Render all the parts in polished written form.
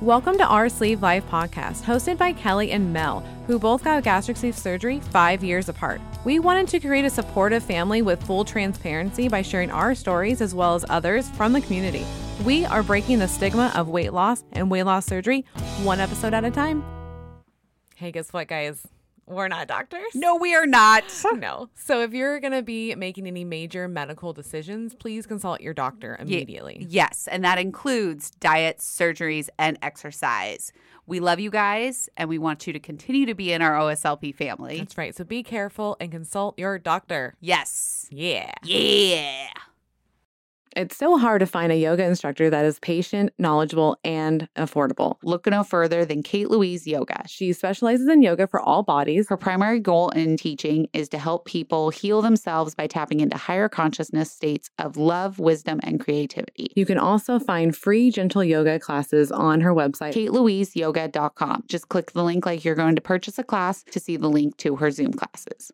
Welcome to Our Sleeve Life podcast, hosted by Kelly and Mel, who both got gastric sleeve surgery 5 years apart. We wanted to create a supportive family with full transparency by sharing our stories as well as others from the community. We are breaking the stigma of weight loss and weight loss surgery one episode at a time. Hey, guess what, guys? We're not doctors. No, we are not. No. So if you're going to be making any major medical decisions, please consult your doctor immediately. Yes, and that includes diets, surgeries, and exercise. We love you guys, and we want you to continue to be in our OSLP family. That's right. So be careful and consult your doctor. Yes. Yeah. Yeah. It's so hard to find a yoga instructor that is patient, knowledgeable, and affordable. Look no further than Kate Louise Yoga. She specializes in yoga for all bodies. Her primary goal in teaching is to help people heal themselves by tapping into higher consciousness states of love, wisdom, and creativity. You can also find free gentle yoga classes on her website, KateLouiseYoga.com. Just click the link like you're going to purchase a class to see the link to her Zoom classes.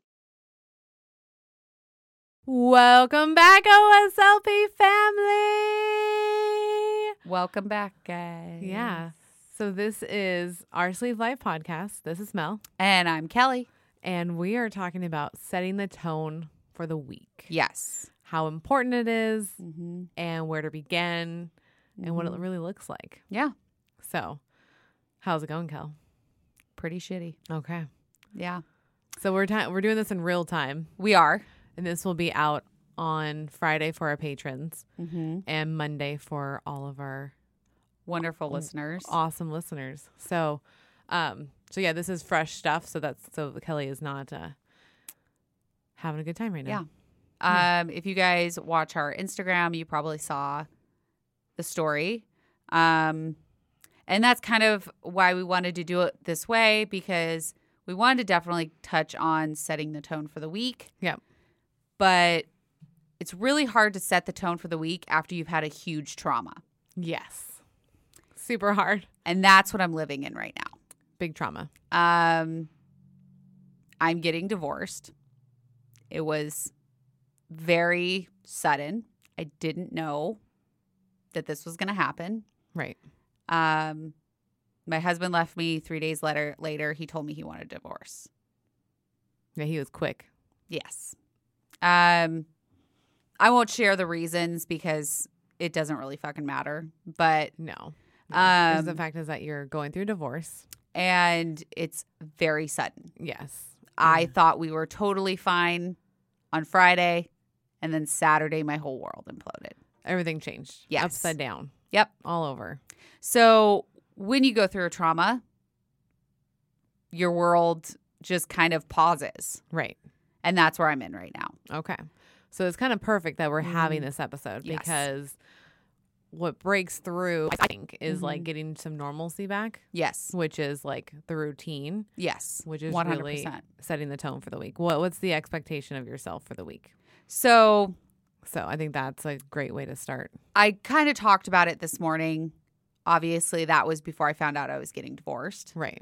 Welcome back, OSLP family. Welcome back, guys. Yeah. So this is Our Sleeve Life podcast. This is Mel. And I'm Kelly. And we are talking about setting the tone for the week. Yes. How important it is and where to begin and what it really looks like. Yeah. So how's it going, Kel? Pretty shitty. Okay. Yeah. So we're doing this in real time. We are. And this will be out on Friday for our patrons and Monday for all of our wonderful listeners. Awesome listeners. So yeah, this is fresh stuff. So Kelly is not having a good time right now. Yeah. If you guys watch our Instagram, you probably saw the story. And that's kind of why we wanted to do it this way, because we wanted to definitely touch on setting the tone for the week. Yeah. But it's really hard to set the tone for the week after you've had a huge trauma. Yes. Super hard. And that's what I'm living in right now. Big trauma. I'm getting divorced. It was very sudden. I didn't know that this was going to happen. Right. My husband left me 3 days later. He told me he wanted a divorce. Yeah, he was quick. Yes. I won't share the reasons because it doesn't really fucking matter. But no. The fact is that you're going through divorce. And it's very sudden. Yes. I thought we were totally fine on Friday. And then Saturday, my whole world imploded. Everything changed. Yes. Upside down. Yep. All over. So when you go through a trauma, your world just kind of pauses. Right. And that's where I'm in right now. Okay. So it's kind of perfect that we're having this episode because what breaks through, I think, is like getting some normalcy back. Yes. Which is like the routine. Yes. Which is 100%. really setting the tone for the week. What's the expectation of yourself for the week? So I think that's a great way to start. I kind of talked about it this morning. Obviously, that was before I found out I was getting divorced. Right.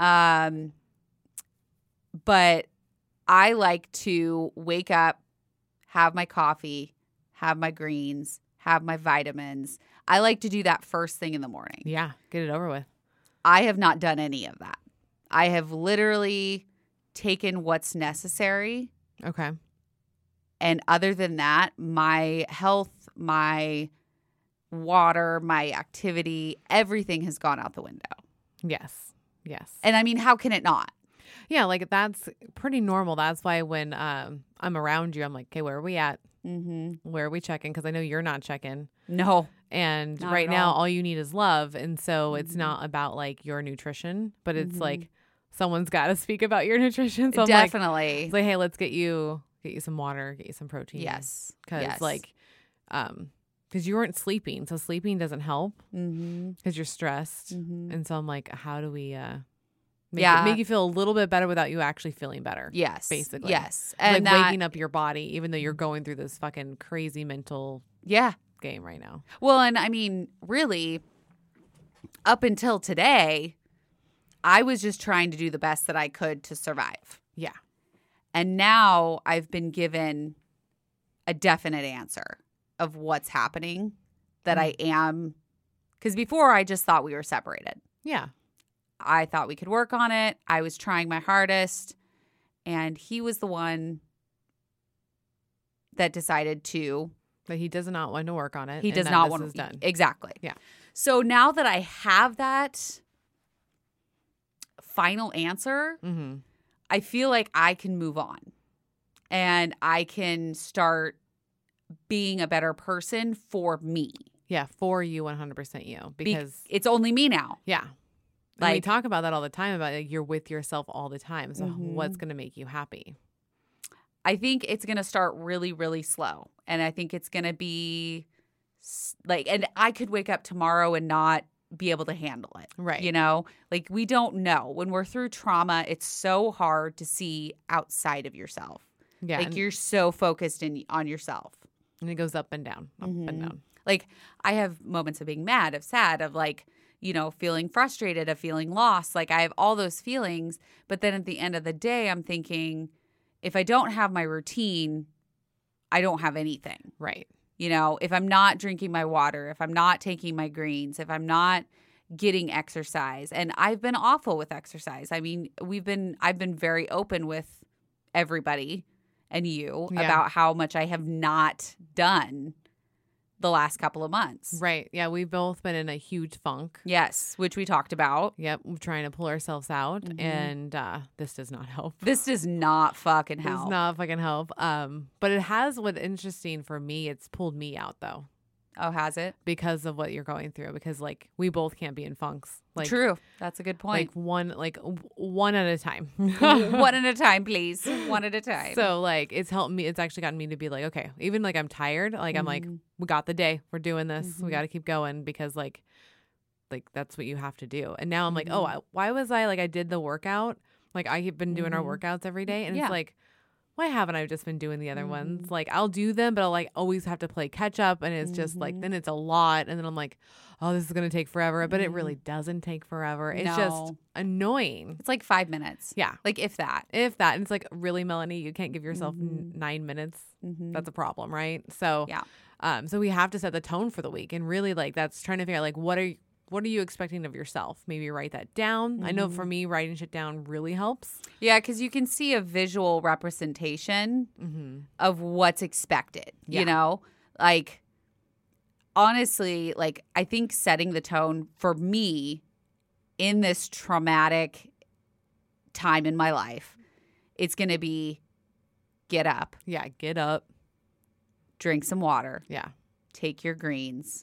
But I like to wake up, have my coffee, have my greens, have my vitamins. I like to do that first thing in the morning. Yeah, get it over with. I have not done any of that. I have literally taken what's necessary. Okay. And other than that, my health, my water, my activity, everything has gone out the window. Yes. Yes. And I mean, how can it not? Yeah, like that's pretty normal. That's why when I'm around you, I'm like, okay, where are we at? Where are we checking? Because I know you're not checking. No. And not right at now, all all you need is love. And so it's not about like your nutrition, but it's like someone's got to speak about your nutrition. So definitely. I'm like, hey, let's get you some water, get you some protein. Yes. Because because you weren't sleeping. So sleeping doesn't help because you're stressed. And so I'm like, how do we make you feel a little bit better without you actually feeling better? Yes. Basically. Yes. And like waking up your body, even though you're going through this fucking crazy mental game right now. Well, and I mean, really, up until today, I was just trying to do the best that I could to survive. Yeah. And now I've been given a definite answer of what's happening, that I am Because before I just thought we were separated. Yeah. I thought we could work on it. I was trying my hardest. And he was the one that decided to. But he does not want to work on it. He does not want to. Done. Exactly. Yeah. So now that I have that final answer, Mm-hmm. I feel like I can move on. And I can start being a better person for me. Yeah, for you, 100% you. Because it's only me now. yeah. Like, we talk about that all the time, about like you're with yourself all the time. So what's going to make you happy? I think it's going to start really, really slow. And I think it's going to be like, and I could wake up tomorrow and not be able to handle it. Right. You know, like we don't know. When we're through trauma, it's so hard to see outside of yourself. Yeah. Like you're so focused on yourself. And it goes up and down, up and down. Like I have moments of being mad, of sad, of like, you know, feeling frustrated, of feeling lost. Like I have all those feelings. But then at the end of the day, I'm thinking, if I don't have my routine, I don't have anything. Right. You know, if I'm not drinking my water, if I'm not taking my greens, if I'm not getting exercise. And I've been awful with exercise. I mean, I've been very open with everybody and you about how much I have not done the last couple of months. Right. Yeah. We've both been in a huge funk. Yes, which we talked about. Yep. We're trying to pull ourselves out. And this does not help. This does not fucking help. Does not fucking help. But it has, what's interesting for me, it's pulled me out though. Oh, has it? Because of what you're going through. Because like we both can't be in funks. Like True. That's a good point. Like one at a time. One at a time, please. One at a time. So like it's helped me. It's actually gotten me to be like, okay, even like I'm tired. Like I'm like, we got the day. We're doing this. We got to keep going because like that's what you have to do. And now I'm like, oh, why was I like I did the workout? Like I've been doing our workouts every day, and it's like, why haven't I just been doing the other ones? Like I'll do them, but I'll like always have to play catch up, and it's just like then it's a lot, and then I'm like, oh, this is gonna take forever, but it really doesn't take forever. It's just annoying. It's like 5 minutes. Yeah, like if that, and it's like really, Melanie, you can't give yourself 9 minutes. That's a problem, right? So yeah, so we have to set the tone for the week, and really like that's trying to figure out like what are you expecting of yourself? Maybe write that down. I know for me, writing shit down really helps. Yeah, because you can see a visual representation of what's expected, you know? Like, honestly, like, I think setting the tone for me in this traumatic time in my life, it's going to be get up. Yeah, get up. Drink some water. Yeah. Take your greens.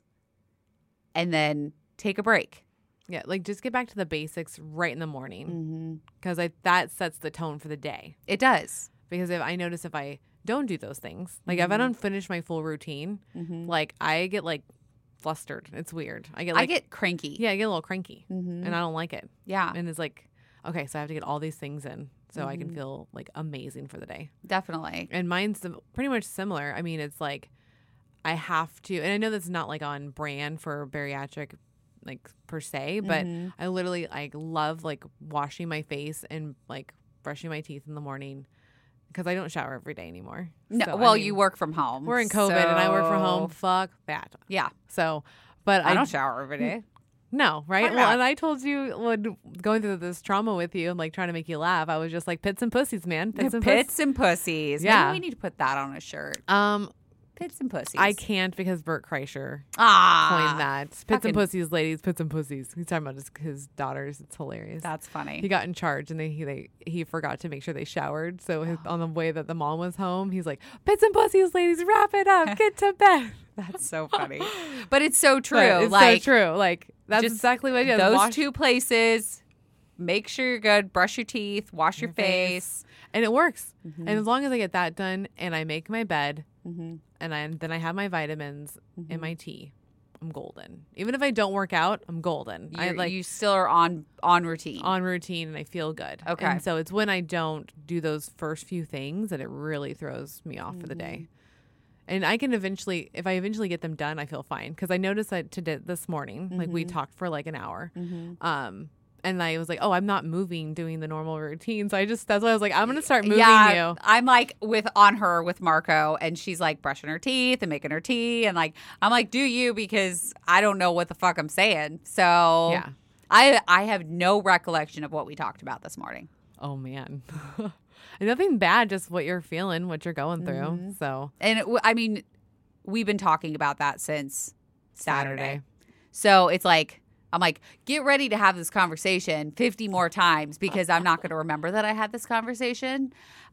And then take a break. Yeah, like just get back to the basics right in the morning because that sets the tone for the day. It does. Because if I don't do those things, like if I don't finish my full routine, like I get like flustered. It's weird. I get cranky. Yeah, I get a little cranky and I don't like it. Yeah. And it's like, okay, so I have to get all these things in so I can feel like amazing for the day. Definitely. And mine's pretty much similar. I mean, it's like I have to, and I know that's not like on brand for bariatric like per se, but I literally like love like washing my face and like brushing my teeth in the morning because I don't shower every day anymore. No, so, well, I mean, you work from home. We're in COVID and I work from home. Fuck that. Yeah. So, but I don't shower every day. No, right? Well, and I told you when going through this trauma with you and like trying to make you laugh, I was just like pits and pussies, man. Pits and pussies. Yeah. Maybe we need to put that on a shirt. Pits and pussies. I can't because Bert Kreischer coined that. Pits and pussies, ladies. Pits and pussies. He's talking about his daughters. It's hilarious. That's funny. He got in charge and he forgot to make sure they showered. So on the way that the mom was home, he's like, "Pits and pussies, ladies, wrap it up, get to bed." That's so funny, but it's so true. But it's like, so true. Like that's exactly what it is. Those two places. Make sure you're good. Brush your teeth. Wash your face. And it works. And as long as I get that done and I make my bed and then I have my vitamins and my tea, I'm golden. Even if I don't work out, I'm golden. You still are on routine. On routine, and I feel good. Okay. And so it's when I don't do those first few things that it really throws me off for the day. And I can eventually, if I eventually get them done, I feel fine. Because I noticed that this morning, like we talked for like an hour. And I was like, oh, I'm not moving, doing the normal routine. So that's why I was like, I'm going to start moving Yeah, you. I'm like on her with Marco, and she's like brushing her teeth and making her tea. And like, I'm like, do you, because I don't know what the fuck I'm saying. So Yeah. I have no recollection of what we talked about this morning. Oh, man. Nothing bad, just what you're feeling, what you're going through. So, And I mean, we've been talking about that since Saturday. So it's like, I'm like, get ready to have this conversation 50 more times because I'm not going to remember that I had this conversation.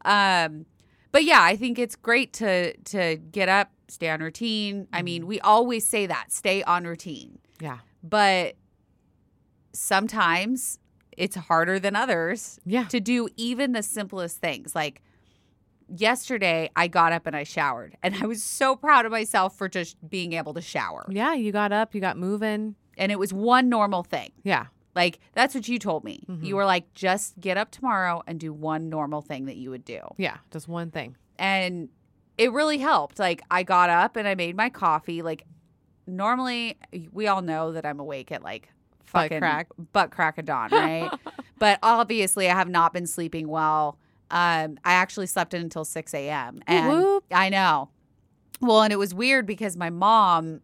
But yeah, I think it's great to get up, stay on routine. I mean, we always say that, stay on routine. Yeah. But sometimes it's harder than others to do even the simplest things. Like yesterday, I got up and I showered. And I was so proud of myself for just being able to shower. Yeah, you got up, you got moving. And it was one normal thing. Yeah. Like, that's what you told me. You were like, just get up tomorrow and do one normal thing that you would do. Yeah, just one thing. And it really helped. Like, I got up and I made my coffee. Like, normally, we all know that I'm awake at like fucking butt crack of dawn, right? But obviously, I have not been sleeping well. I actually slept in until 6 a.m. And Whoop. I know. Well, and it was weird because my mom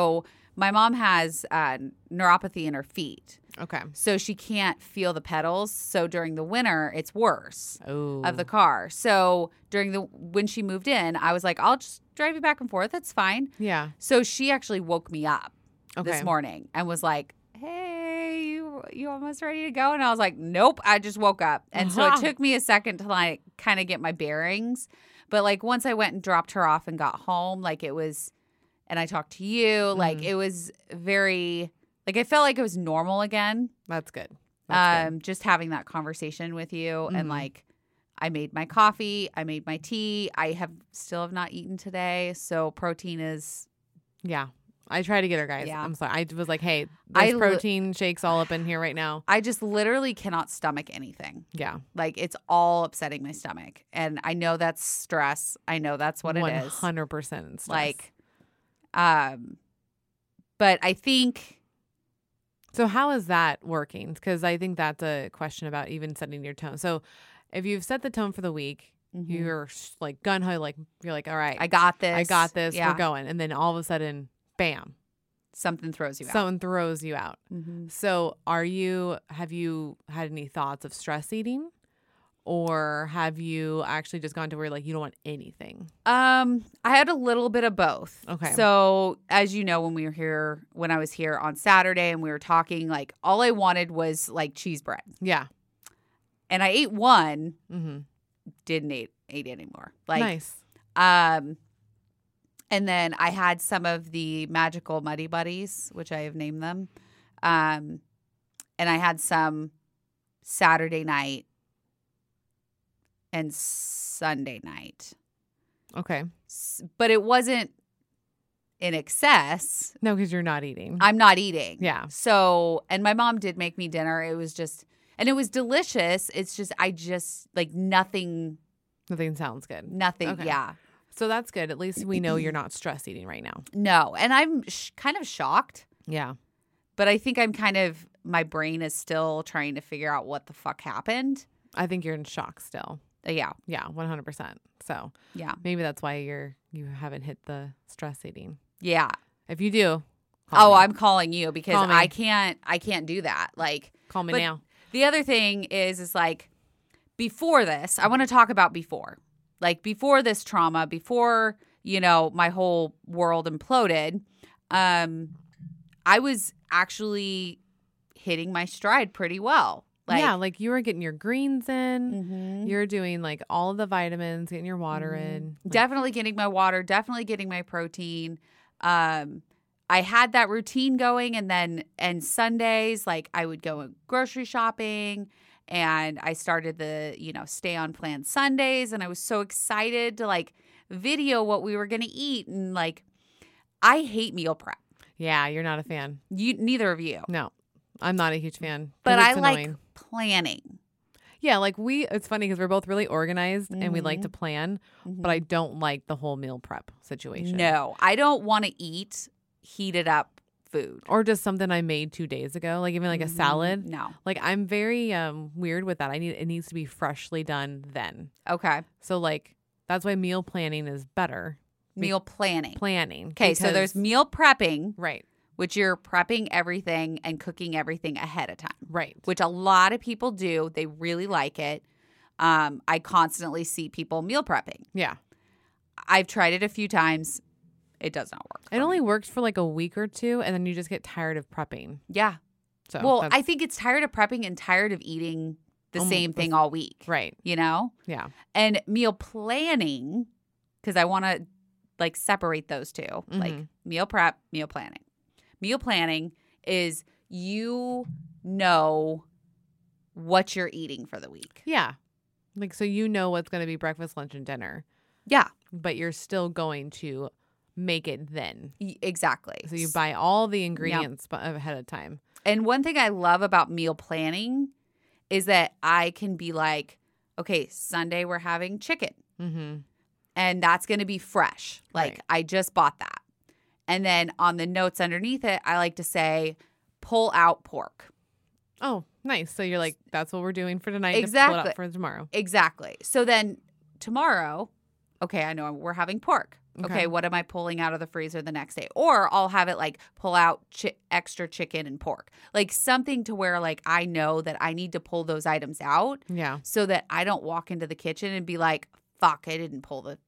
has neuropathy in her feet. Okay. So she can't feel the pedals. So during the winter, it's worse of the Oh. car. So when she moved in, I was like, I'll just drive you back and forth. That's fine. Yeah. So she actually woke me up Okay. this morning and was like, hey, you almost ready to go? And I was like, nope, I just woke up. And so it took me a second to like kind of get my bearings. But like once I went and dropped her off and got home, like it was, and I talked to you, like it was very, like I felt like it was normal again. That's good. That's good. Just having that conversation with you and like I made my coffee, I made my tea. I still have not eaten today, so protein is. Yeah. I try to get her, guys. Yeah. I'm sorry. I was like, hey, there's protein shakes all up in here right now. I just literally cannot stomach anything. Yeah. Like it's all upsetting my stomach, and I know that's stress. I know that's what it is. 100% Like, but I think. So how is that working? Because I think that's a question about even setting your tone. So if you've set the tone for the week, you're like gun ho, like you're like, all right, I got this. I got this. Yeah. We're going. And then all of a sudden, bam, Something throws you out. someone throws you out. Mm-hmm. So have you had any thoughts of stress eating? Or have you actually just gone to where like you don't want anything? I had a little bit of both. Okay. So as you know, when I was here on Saturday and we were talking, like all I wanted was like cheese bread. Yeah. And I ate one, Mm-hmm. didn't eat anymore. Like, Nice. and then I had some of the magical Muddy Buddies, which I have named them. And I had some Saturday night and Sunday night. Okay. But it wasn't in excess. No, because you're not eating. I'm not eating. Yeah. So, and my mom did make me dinner. It was just, and it was delicious. It's just, like nothing. Nothing sounds good. Nothing. Okay. Yeah. So that's good. At least we know you're not stress eating right now. No. And I'm kind of shocked, Yeah. but I think my brain is still trying to figure out what the fuck happened. I think you're in shock still. Yeah. Yeah, 100%. So Yeah. maybe that's why you haven't hit the stress eating. Yeah. If you do, I'm calling you because Call me. I can't do that. Like, call me but now. The other thing is like before this, I want to talk about before. Like before this trauma, before, my whole world imploded, I was actually hitting my stride pretty well. Like, yeah, like you were getting your greens in. mhm. You're doing like all of the vitamins, getting your water in. Like, Definitely getting my water, definitely getting my protein. I had that routine going, and Sundays, like I would go grocery shopping, and I started the, stay on plan Sundays, and I was so excited to like video what we were going to eat. And like, I hate meal prep. yeah, you're not a fan. Neither of you. No, I'm not a huge fan. 'Cause But it's I like annoying. planning. Yeah, like it's funny because we're both really organized and we like to plan, Mhm. but I don't like the whole meal prep situation. No, I don't want to eat heated up food. Or just something I made 2 days ago, like even like a salad. No. Like I'm very weird with that. It needs to be freshly done then. Okay. So like that's why meal planning is better. Meal planning. Okay, so there's meal prepping, right. which you're prepping everything and cooking everything ahead of time. Right. Which a lot of people do. They really like it. I constantly see people meal prepping. Yeah. I've tried it a few times. It does not work. It only works for like a week or two, and then you just get tired of prepping. Yeah. So well, I think it's tired of prepping and tired of eating the same thing all week. Right. You know? Yeah. And meal planning, because I want to like separate those two, like meal prep, meal planning. Meal planning is you know what you're eating for the week. Yeah. Like, so you know what's going to be breakfast, lunch, and dinner. Yeah. But you're still going to make it then. Exactly. So you buy all the ingredients ahead of time. And one thing I love about meal planning is that I can be like, okay, Sunday we're having chicken. Mm-hmm. And that's going to be fresh. Like, Right. I just bought that. And then on the notes underneath it, I like to say, pull out pork. Oh, nice. So you're like, that's what we're doing for tonight. Exactly. To pull it out for tomorrow. Exactly. So then tomorrow, okay, I know we're having pork. Okay. Okay, what am I pulling out of the freezer the next day? Or I'll have it like pull out extra chicken and pork. Like something to where like I know that I need to pull those items out. Yeah. So that I don't walk into the kitchen and be like, fuck, I didn't pull the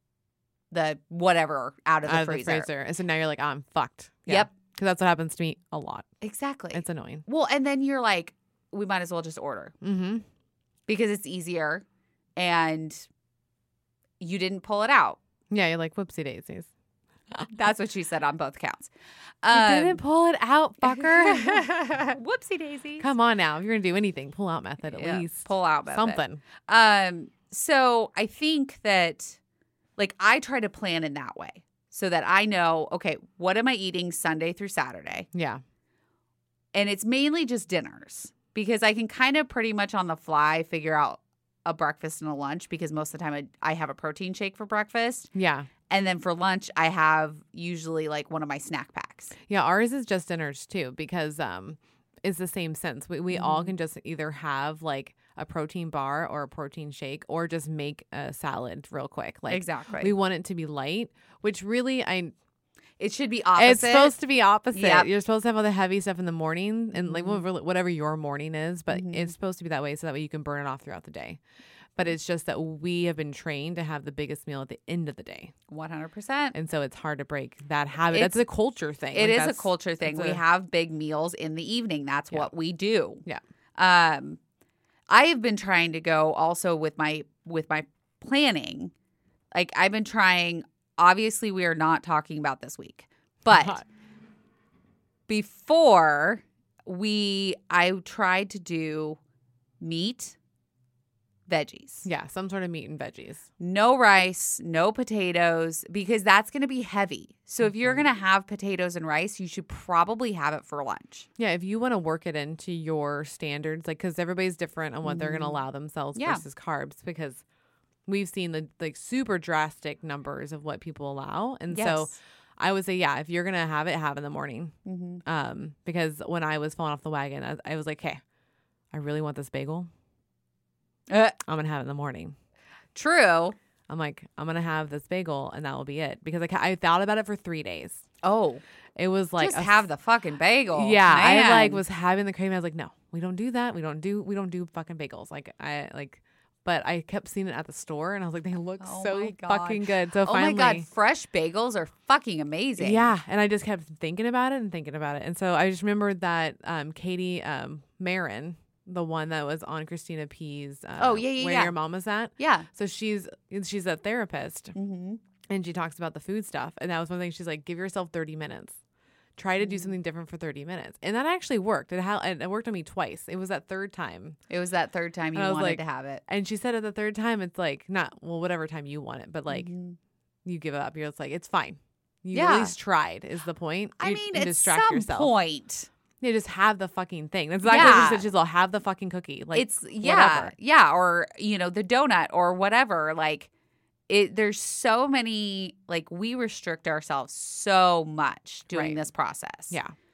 whatever out of the freezer. And so now you're like, oh, I'm fucked. Yeah. Yep. Because that's what happens to me a lot. Exactly. It's annoying. Well, and then you're like, we might as well just order. Mm-hmm. Because it's easier and you didn't pull it out. Yeah, you're like, whoopsie daisies. That's what she said on both counts. You didn't pull it out, fucker. Whoopsie daisy. Come on now. If you're going to do anything, pull out method at least. Pull out method. Something. So I think that like I try to plan in that way so that I know, okay, what am I eating Sunday through Saturday? Yeah. And it's mainly just dinners because I can kind of pretty much on the fly figure out a breakfast and a lunch because most of the time I have a protein shake for breakfast. Yeah. And then for lunch, I have usually like one of my snack packs. Yeah, ours is just dinners too because it's the same sense. We all can just either have like a protein bar or a protein shake or just make a salad real quick. Like Exactly. we want it to be light, which really it should be opposite. It's supposed to be opposite. Yep. You're supposed to have all the heavy stuff in the morning and like whatever your morning is, but Mm-hmm. it's supposed to be that way so that way you can burn it off throughout the day. But it's just that we have been trained to have the biggest meal at the end of the day. 100%. And so it's hard to break that habit. That's a culture thing. It Like, is a culture thing. We have big meals in the evening. That's what we do. Yeah. I have been trying to go also with my planning. Like I've been trying, obviously we are not talking about this week. But before I tried to do meat, veggies. Yeah, some sort of meat and veggies. No rice, no potatoes, because that's going to be heavy. So if you're going to have potatoes and rice, you should probably have it for lunch. Yeah, if you want to work it into your standards, like because everybody's different on what they're going to allow themselves versus carbs, because we've seen the like super drastic numbers of what people allow, and so I would say, yeah, if you're going to have it, have it in the morning. Mm-hmm. Because when I was falling off the wagon, I was like, hey, I really want this bagel. I'm going to have it in the morning. True. I'm like, I'm going to have this bagel and that will be it. Because I thought about it for 3 days. Oh. It was like. Just have the fucking bagel. Yeah. Man. I like was having the craving. I was like, no, we don't do that. We don't do fucking bagels. But I kept seeing it at the store and I was like, they look so fucking good. So finally. Oh my God. Fresh bagels are fucking amazing. Yeah. And I just kept thinking about it. And so I just remembered that Katie Marin, the one that was on Christina P's Where Your Mama's At. Yeah. So she's a therapist Mm-hmm. and she talks about the food stuff. And that was one thing she's like, give yourself 30 minutes. Try to do something different for 30 minutes. And that actually worked. It worked on me twice. It was that third time. It was that third time you wanted to have it. And she said at the third time, it's like, whatever time you want it, but like you give up. You're just like, it's fine. You at least tried is the point. I You mean, can at distract some yourself. point. You just have the fucking thing. That's exactly what she said. She's all, have the fucking cookie. Like, it's whatever. Yeah. Or, the donut or whatever. Like, there's so many, like, we restrict ourselves so much doing this process. Yeah.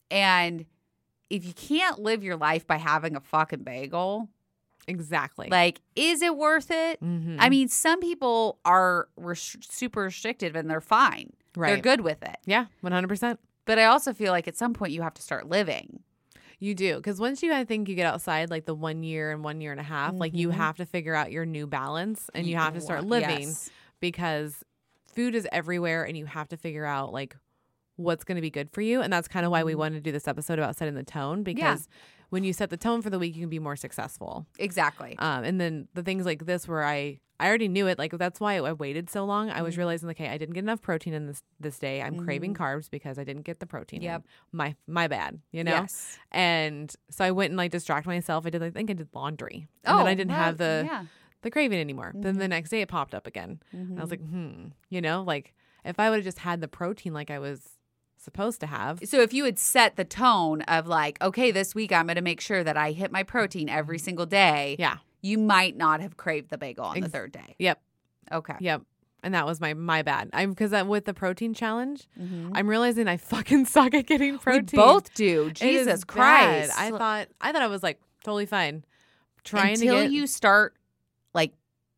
And if you can't live your life by having a fucking bagel, Exactly. like, is it worth it? Mm-hmm. I mean, some people are super restrictive and they're fine. Right. They're good with it. Yeah, 100%. But I also feel like at some point you have to start living. You do. Because once I think you get outside, like the 1 year and 1.5 years, like you have to figure out your new balance and you have to start living Yes. because food is everywhere and you have to figure out like what's going to be good for you. And that's kind of why we wanted to do this episode about setting the tone, because when you set the tone for the week, you can be more successful. Exactly. And then the things like this where I already knew it, like that's why I waited so long. I was realizing, like, hey, I didn't get enough protein in this day. I'm craving carbs because I didn't get the protein. Yep. in. My bad, you know? Yes. And so I went and like distracted myself. I think I did laundry. And then I didn't have the craving anymore. Then the next day it popped up again. I was like, you know, like if I would have just had the protein like I was supposed to have. So if you had set the tone of like, okay, this week I'm going to make sure that I hit my protein every single day. Yeah. You might not have craved the bagel on the third day. Yep. Okay. Yep. And that was my bad. Because with the protein challenge, I'm realizing I fucking suck at getting protein. We both do. It Jesus is Christ. bad. I thought I was like totally fine. Until you start like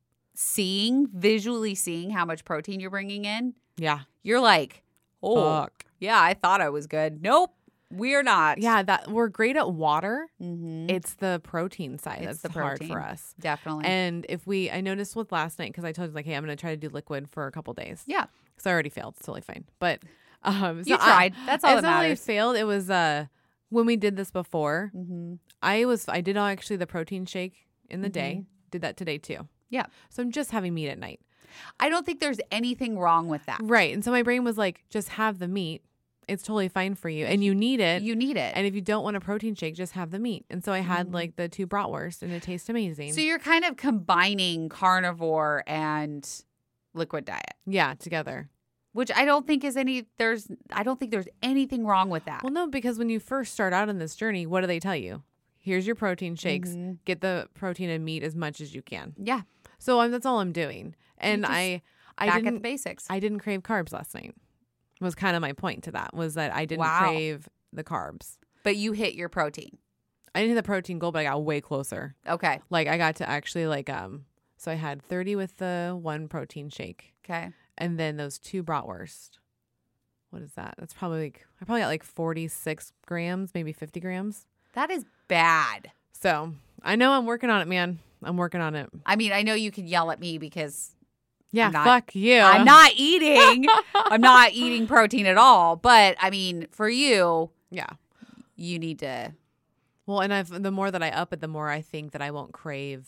visually seeing how much protein you're bringing in. Yeah. You're like, oh, Fuck. yeah, I thought I was good. Nope, we're not. Yeah, that we're great at water. Mm-hmm. It's the protein side It's that's the hard protein. for us. Definitely. And I noticed with last night, because I told you, like, hey, I'm going to try to do liquid for a couple days. Yeah. Because I already failed. It's totally fine. But You tried. That's all that it's not really matters. failed. It was when we did this before, Mm-hmm. I did actually the protein shake in the day. Did that today too. Yeah. So I'm just having meat at night. I don't think there's anything wrong with that. Right. And so my brain was like, just have the meat. It's totally fine for you. And you need it. You need it. And if you don't want a protein shake, just have the meat. And so I had like the 2 bratwurst and it tastes amazing. So you're kind of combining carnivore and liquid diet, Yeah, together. which I don't think there's anything wrong with that. Well, no, because when you first start out on this journey, what do they tell you? Here's your protein shakes. Get the protein and meat as much as you can. Yeah. So that's all I'm doing. And just I Back at the didn't basics. I didn't crave carbs last night. Was kind of my point to that, was that I didn't Wow. crave the carbs. But you hit your protein. I didn't hit the protein goal, but I got way closer. Okay. Like I got to actually so I had 30 with the 1 protein shake. Okay. And then those 2 bratwurst. What is that? That's probably I probably got like 46 grams, maybe 50 grams. That is bad. So I know I'm working on it, man. I'm working on it. I mean, I know you can yell at me because Yeah, I'm not- fuck you. I'm not eating. I'm not eating protein at all. But I mean, for you, Yeah. you need to. Well, and the more that I up it, the more I think that I won't crave,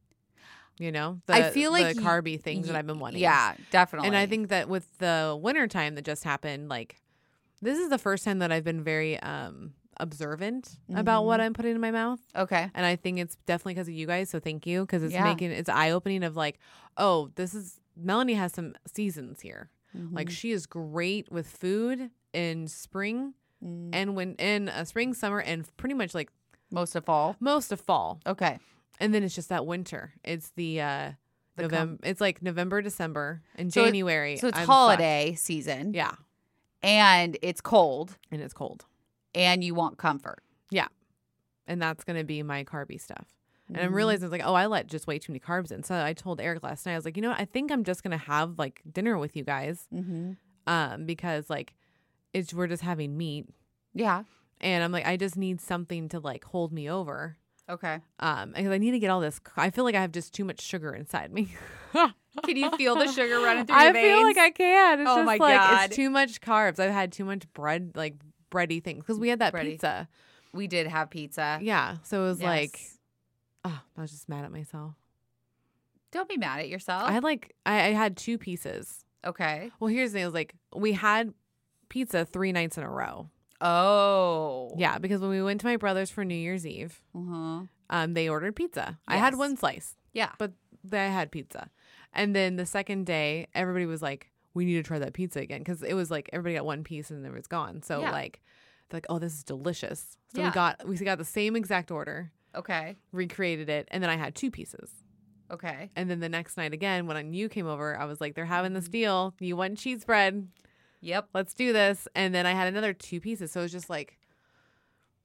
the I feel like the carby things that I've been wanting. Yeah, definitely. And I think that with the winter time that just happened, like this is the first time that I've been very observant about what I'm putting in my mouth. Okay. And I think it's definitely because of you guys. So thank you. Because it's Yeah. it's eye opening of like, oh, Melanie has some seasons here. Like she is great with food in spring and when in spring, summer, and pretty much like Most of fall. most of fall. Okay. And then it's just that winter. It's the November. It's like November, December, and So January. So it's I'm holiday season. fucked. Yeah. And it's cold And it's cold. and you want comfort. Yeah. And that's going to be my carby stuff. And Mm-hmm. I'm realizing it's like, oh, I let just way too many carbs in. So I told Eric last night, I was like, I think I'm just going to have like dinner with you guys. Because like we're just having meat. Yeah. And I'm like, I just need something to like hold me over. Okay. Because I need to get all this. I feel like I have just too much sugar inside me. Can you feel the sugar running through your I veins? feel like I can. It's Oh just my like God. it's too much carbs. I've had too much bread, like bready things, because we had that Bready. pizza. We did have pizza. Yeah, so it was Yes. like, oh, I was just mad at myself. Don't be mad at yourself. I had like I had 2 pieces. Okay. Well, here's the thing: I was like, we had pizza 3 nights in a row. Oh. Yeah, because when we went to my brother's for New Year's Eve, they ordered pizza. I had Yes. 1 slice, Yeah. but I had pizza. And then the second day, everybody was like, we need to try that pizza again. Because it was like everybody got 1 piece and it was gone. So Yeah. like, they're like, oh, this is delicious. So Yeah. we got the same exact order, Okay. recreated it. And then I had 2 pieces. Okay. And then the next night again, when you came over, I was like, they're having this deal. You want cheese bread. Yep. Let's do this. And then I had another 2 pieces. So it was just like,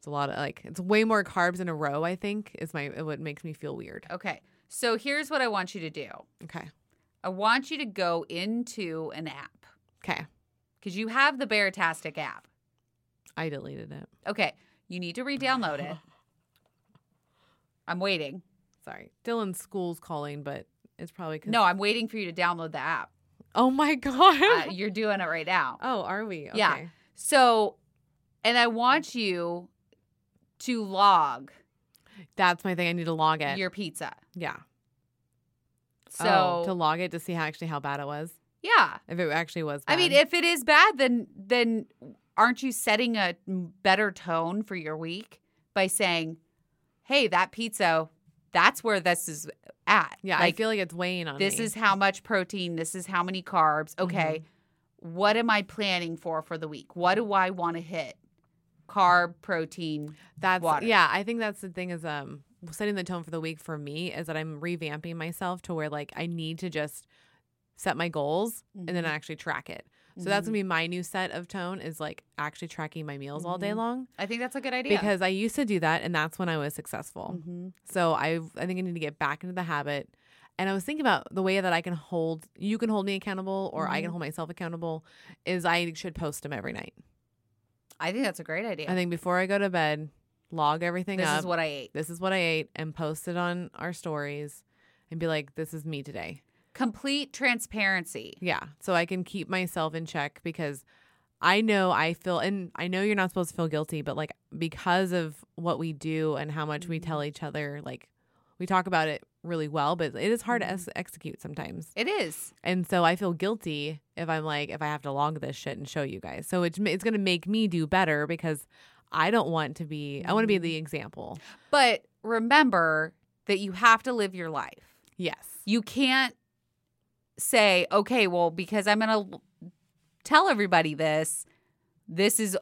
It's a lot of it's way more carbs in a row, I think, is what makes me feel weird. Okay. So here's what I want you to do. Okay. I want you to go into an app. Okay. Because you have the Beartastic app. I deleted it. Okay. You need to re-download it. I'm waiting. Sorry. Dylan's school's calling, but it's probably because... No, I'm waiting for you to download the app. Oh, my God. You're doing it right now. Oh, are we? Okay. Yeah. So, and I want you to log That's my thing. I need to log it. your pizza. Yeah. So to log it to see how bad it was. yeah. If it actually was bad. I mean, if it is bad, then aren't you setting a better tone for your week by saying, hey, that pizza, that's where this is at. Yeah, I feel like it's weighing on this me. is how much protein. This is how many carbs. Okay. What am I planning for the week? What do I want to hit? Carb, protein, water. Yeah, I think that's the thing is setting the tone for the week for me is that I'm revamping myself to where I need to just set my goals and then actually track it. So that's going to be my new set of tone is actually tracking my meals all day long. I think that's a good idea. Because I used to do that and that's when I was successful. So I think I need to get back into the habit. And I was thinking about the way that you can hold me accountable or I can hold myself accountable is I should post them every night. I think that's a great idea. I think before I go to bed, log everything up. This is what I ate. This is what I ate and post it on our stories and be like, this is me today. Complete transparency. Yeah. So I can keep myself in check because I know and I know you're not supposed to feel guilty, but because of what we do and how much we tell each other, we talk about it really well, but it is hard to execute sometimes. It is. And so I feel guilty if I'm if I have to log this shit and show you guys. So it's going to make me do better because I don't want to be, I want to be the example. But remember that you have to live your life. Yes. You can't say, okay, well, because I'm going to tell everybody this is,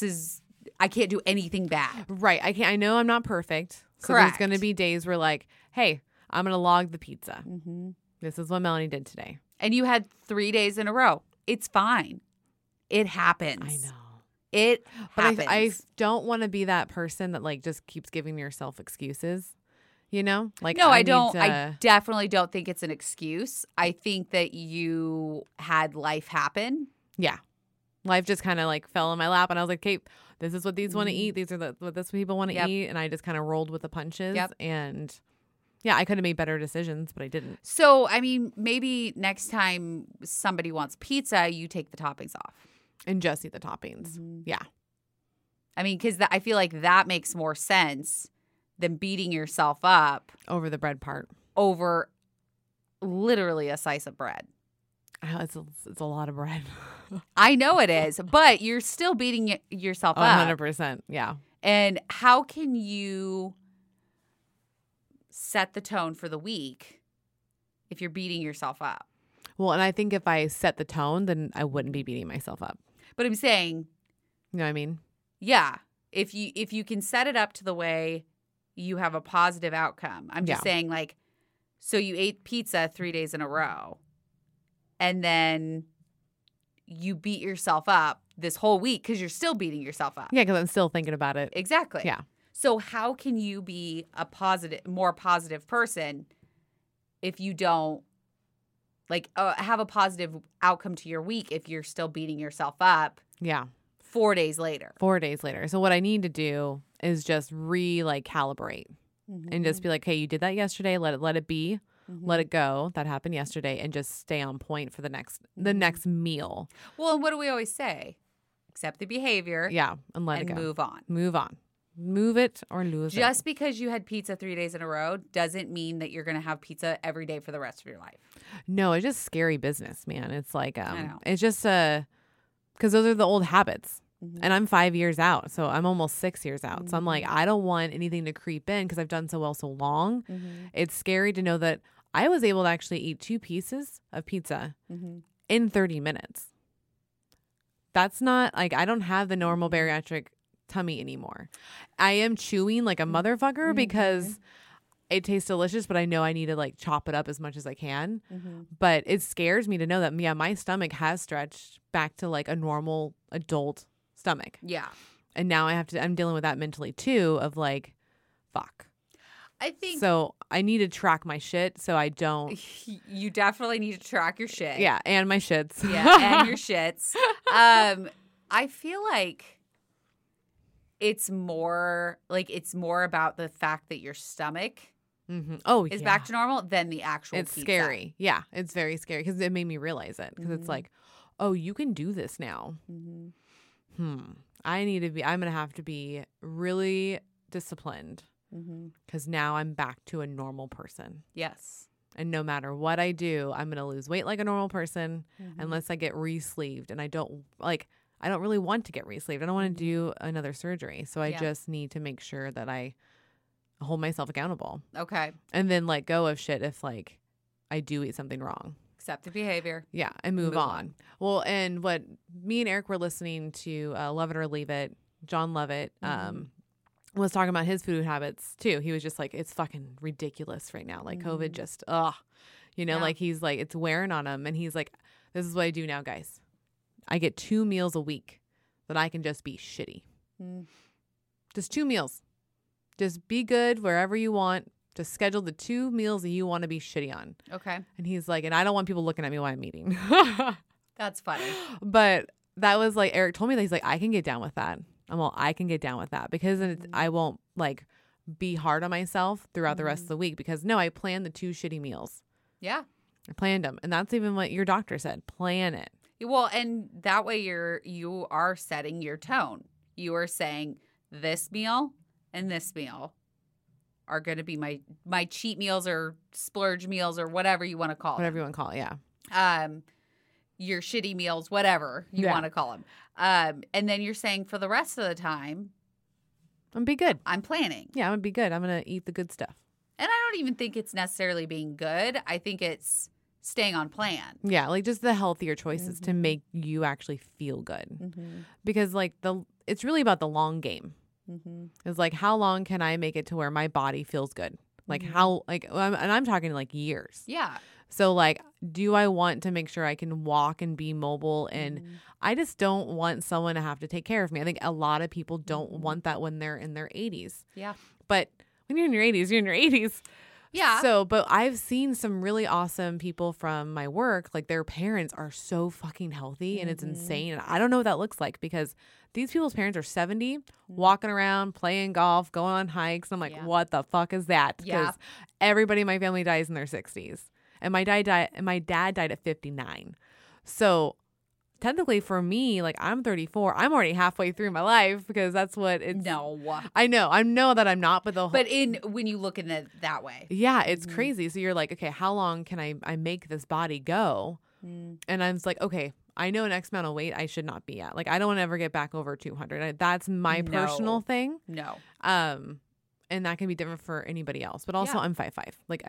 I can't do anything bad. Right. I know I'm not perfect. So Correct. there's going to be days where hey, I'm going to log the pizza. This is what Melanie did today. And you had 3 days in a row. It's fine. It happens. I know. It happens. But I don't want to be that person that just keeps giving yourself excuses. You know? No, I don't. I definitely don't think it's an excuse. I think that you had life happen. Yeah. Life just kind of fell in my lap and I was like, Kate, this is what these want to eat. These are what this people want to eat. And I just kind of rolled with the punches. Yep. And yeah, I could have made better decisions, but I didn't. So, I mean, maybe next time somebody wants pizza, you take the toppings off. And just eat the toppings. Yeah. I mean, because I feel like that makes more sense than beating yourself up Over the bread part. over literally a slice of bread. It's a lot of bread. I know it is, but you're still beating yourself up. 100%. Yeah. And how can you set the tone for the week if you're beating yourself up? Well, and I think if I set the tone, then I wouldn't be beating myself up. But I'm saying, You know what I mean? yeah, if you can set it up to the way you have a positive outcome. I'm just saying so you ate pizza 3 days in a row and then you beat yourself up this whole week because you're still beating yourself up. Yeah, because I'm still thinking about it. Exactly. Yeah. So how can you be a more positive person if you don't have a positive outcome to your week if you're still beating yourself up? Yeah. 4 days later. 4 days later. So what I need to do is just calibrate and just be hey, you did that yesterday. Let it be. Let it go. That happened yesterday, and just stay on point for the next meal. Well, and what do we always say? Accept the behavior. Yeah, and let and it go. move on. Move on. Move it or lose it. Just because you had pizza 3 days in a row doesn't mean that you're going to have pizza every day for the rest of your life. No, it's just scary business, man. It's I know. it's just because those are the old habits. And I'm 5 years out, so I'm almost 6 years out. So I'm I don't want anything to creep in because I've done so well so long. It's scary to know that I was able to actually eat 2 pieces of pizza in 30 minutes. That's not I don't have the normal bariatric tummy anymore. I am chewing like a motherfucker because it tastes delicious, but I know I need to chop it up as much as I can. But it scares me to know that my stomach has stretched back to a normal adult stomach. Yeah. And now I'm dealing with that mentally too of like, fuck. I think So I need to track my shit so I don't. you definitely need to track your shit. Yeah, and my shits. Yeah, and your shits. I feel like it's more about the fact that your stomach is back to normal than the actual It's pizza. scary. Yeah, it's very scary because it made me realize it because it's like, oh, you can do this now. I'm going to have to be really disciplined because now I'm back to a normal person. Yes. And no matter what I do, I'm going to lose weight like a normal person unless I get re-sleeved. And I don't really want to get re-sleeved. I don't want to do another surgery. So I just need to make sure that I hold myself accountable. Okay. And then let go of shit if like I do eat something wrong. Accept the behavior. Yeah, and move on. Well, and what me and Eric were listening to, Love It or Leave It, John Lovett, was talking about his food habits too. He was just like, it's fucking ridiculous right now. Like COVID just, like he's like, it's wearing on him. And he's like, this is what I do now, guys. I get 2 meals a week that I can just be shitty. Just 2 meals. Just be good wherever you want. Just schedule the 2 meals that you want to be shitty on. Okay. And he's like, and I don't want people looking at me while I'm eating. That's funny. But that was like, Eric told me that he's like, I can get down with that. I can get down with that because I won't like be hard on myself throughout the rest of the week because no, I planned the 2 shitty meals. Yeah. I planned them. And that's even what your doctor said. Plan it. Well, and that way you are setting your tone. You are saying this meal and this meal are going to be my cheat meals or splurge meals or whatever you want to call Whatever them. you want to call it, yeah. Your shitty meals, whatever you want to call them. And then you're saying for the rest of the time, I'm going to be good. I'm planning. Yeah, I'm going to be good. I'm going to eat the good stuff. And I don't even think it's necessarily being good. I think it's staying on plan. Yeah, like just the healthier choices to make you actually feel good. Because like it's really about the long game. It's like, how long can I make it to where my body feels good? Like and I'm talking like years. Yeah. So like, do I want to make sure I can walk and be mobile? And I just don't want someone to have to take care of me. I think a lot of people don't want that when they're in their 80s. Yeah. But when you're in your 80s, you're in your 80s. Yeah. So, but I've seen some really awesome people from my work, like their parents are so fucking healthy and it's insane. And I don't know what that looks like because these people's parents are 70, walking around, playing golf, going on hikes. I'm like, what the fuck is that? Because everybody in my family dies in their 60s. And my dad died at 59. So technically for me, like I'm 34, I'm already halfway through my life because that's what it's. No. I know that I'm not, but when you look at it that way. Yeah, it's crazy. So you're like, okay, how long can I make this body go? And I was like, okay, I know an X amount of weight I should not be at. Like I don't want to ever get back over 200. That's my personal thing. No. And that can be different for anybody else. But also I'm 5'5". Like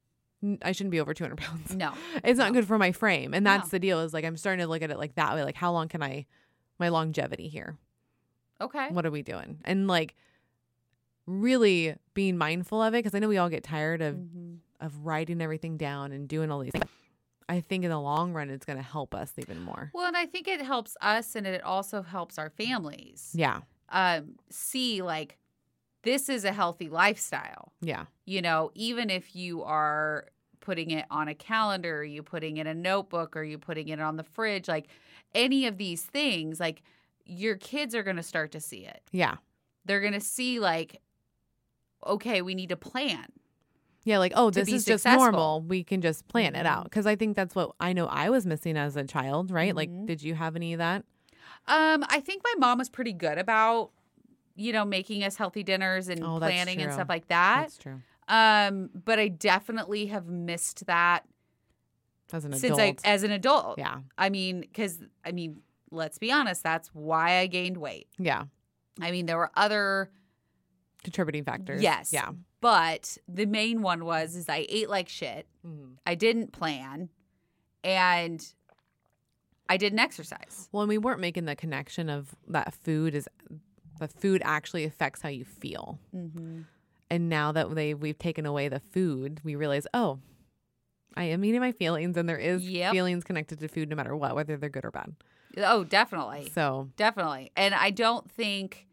I shouldn't be over 200 pounds. No. It's not good for my frame. And that's the deal is like, I'm starting to look at it like that way. Like how long can my longevity here? Okay. What are we doing? And like really being mindful of it. Cause I know we all get tired of writing everything down and doing all these things. I think in the long run, it's going to help us even more. Well, and I think it helps us and it also helps our families. Yeah. See like, this is a healthy lifestyle. Yeah. You know, even if you are putting it on a calendar, or you putting it in a notebook, or you putting it on the fridge, like any of these things, like your kids are going to start to see it. Yeah. They're going to see like, okay, we need to plan. Yeah, like, oh, this is successful. Just normal. We can just plan it out. Because I think that's what I know I was missing as a child, right? Like, did you have any of that? I think my mom was pretty good about, making us healthy dinners and planning and stuff like that. That's true. But I definitely have missed that as an adult. As an adult. Yeah. Because let's be honest, that's why I gained weight. Yeah. There were other contributing factors. Yes. Yeah. But the main one is I ate like shit. I didn't plan, and I didn't exercise. Well, and we weren't making the connection of that food actually affects how you feel. And now that we've taken away the food, we realize, oh, I am eating my feelings, and there is feelings connected to food no matter what, whether they're good or bad. Oh, definitely. So definitely. And I don't think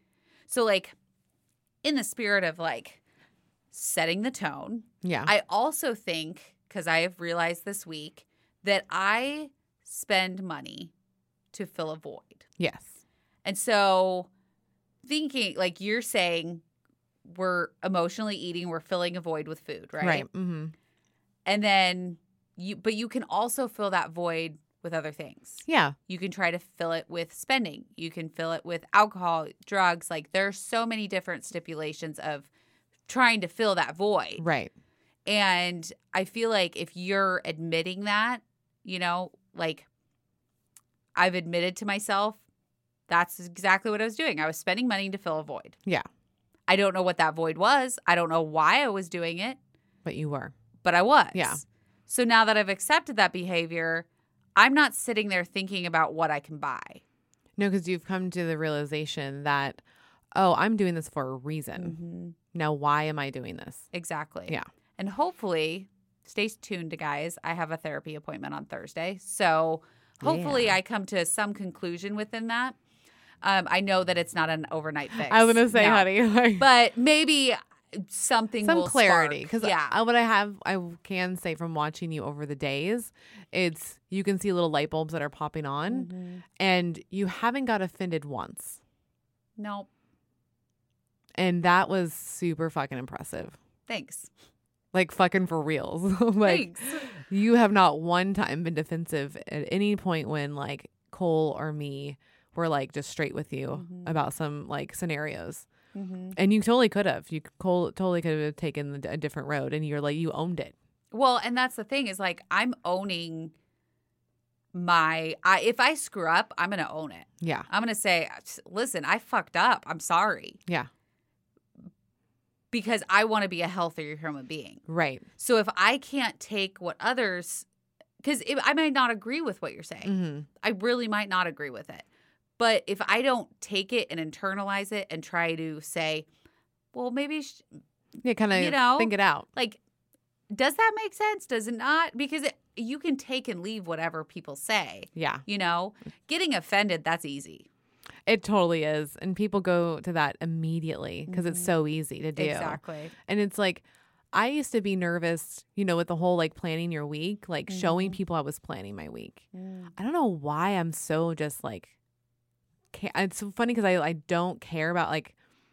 So like in the spirit of like setting the tone, Yeah. I also think, because I have realized this week, that I spend money to fill a void. Yes. And so thinking, like you're saying, we're emotionally eating, we're filling a void with food, right? Right. Mm-hmm. And then but you can also fill that void with other things. Yeah. You can try to fill it with spending. You can fill it with alcohol, drugs. Like there's so many different stipulations of trying to fill that void. Right. And I feel like if you're admitting that, you know, like I've admitted to myself, that's exactly what I was doing. I was spending money to fill a void. Yeah. I don't know what that void was. I don't know why I was doing it, But you were. but I was. Yeah. So now that I've accepted that behavior, I'm not sitting there thinking about what I can buy. No, because you've come to the realization that, oh, I'm doing this for a reason. Mm-hmm. Now, why am I doing this? Exactly. Yeah. And hopefully, stay tuned, guys. I have a therapy appointment on Thursday. So hopefully Yeah. I come to some conclusion within that. I know that it's not an overnight fix. I was going to say, No. honey, like, But maybe something some will clarity. spark. Because yeah. what I can say from watching you over the days, it's you can see little light bulbs that are popping on, Mm-hmm. and you haven't got offended once. No, And that was super fucking impressive. thanks. Like fucking for reals. Like Thanks. you have not one time been defensive at any point when like Cole or me were like just straight with you Mm-hmm. about some like scenarios. Mm-hmm. And you totally could have. Cole totally could have taken a different road, and you're like, you owned it. Well, and that's the thing is like I'm owning if I screw up, I'm going to own it. Yeah. I'm going to say, listen, I fucked up. I'm sorry. Yeah. Because I want to be a healthier human being. Right. So if I can't take what others, because I might not agree with what you're saying. Mm-hmm. I really might not agree with it. But if I don't take it and internalize it and try to say, well, maybe, Yeah. Kind of You know, think it out. like, does that make sense? Does it not? Because you can take and leave whatever people say. Yeah. You know, getting offended, that's easy. It totally is. And people go to that immediately because it's so easy to do. Exactly. And it's like, I used to be nervous, you know, with the whole like planning your week, like showing people I was planning my week. I don't know why I'm so just like, it's so funny because I don't care about like,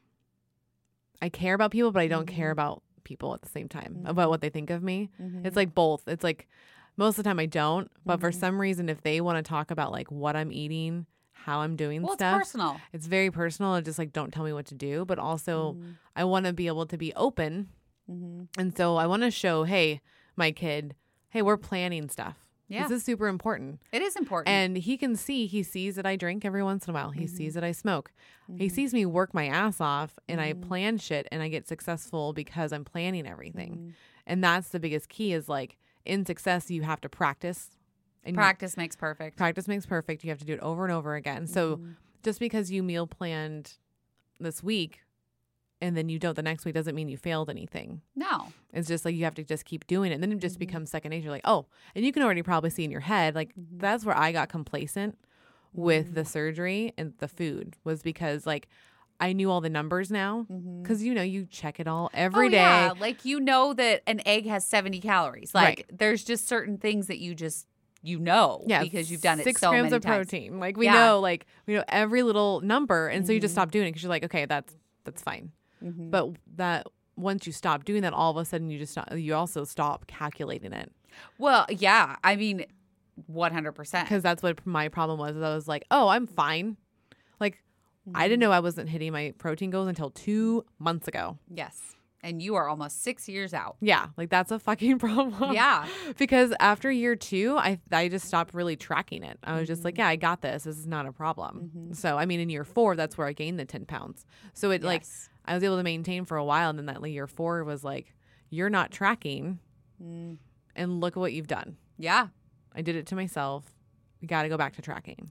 I care about people, but I don't care about people at the same time about what they think of me. It's like both. It's like most of the time I don't, but for some reason, if they want to talk about like what I'm eating, how I'm doing Well, stuff, it's personal. it's very personal. And just like, don't tell me what to do. But also I want to be able to be open. And so I want to show, hey, my kid, hey, we're planning stuff. Yeah. This is super important. It is important. And he sees that I drink every once in a while. He sees that I smoke. He sees me work my ass off and I plan shit and I get successful because I'm planning everything. And that's the biggest key is like in success, you have to practice. And practice makes perfect. practice makes perfect. You have to do it over and over again. So just because you meal planned this week and then you don't the next week doesn't mean you failed anything. No. It's just like you have to just keep doing it. And then it just becomes second nature. Like, oh, and you can already probably see in your head, like that's where I got complacent with the surgery and the food was because like I knew all the numbers now because, you know, you check it all every day. Yeah. Like, you know that an egg has 70 calories. Like, Right. there's just certain things that you just, you know, Yeah, because you've done it 6 so grams many of times. protein. Like we Yeah. know every little number. And so you just stop doing it because you're like, okay, that's fine. But that once you stop doing that, all of a sudden you also stop calculating it. Well, yeah. I mean, 100%. Because that's what my problem was. Is I was like, oh, I'm fine. Like, I didn't know I wasn't hitting my protein goals until 2 months ago. Yes. And you are almost 6 years out. Yeah, like that's a fucking problem. Yeah. Because after year 2, I just stopped really tracking it. I was just like, yeah, I got this. This is not a problem. So, I mean, in year 4, that's where I gained the 10 pounds. So it like, Yes. I was able to maintain for a while. And then that year 4 was like, you're not tracking. And look at what you've done. Yeah. I did it to myself. We got to go back to tracking.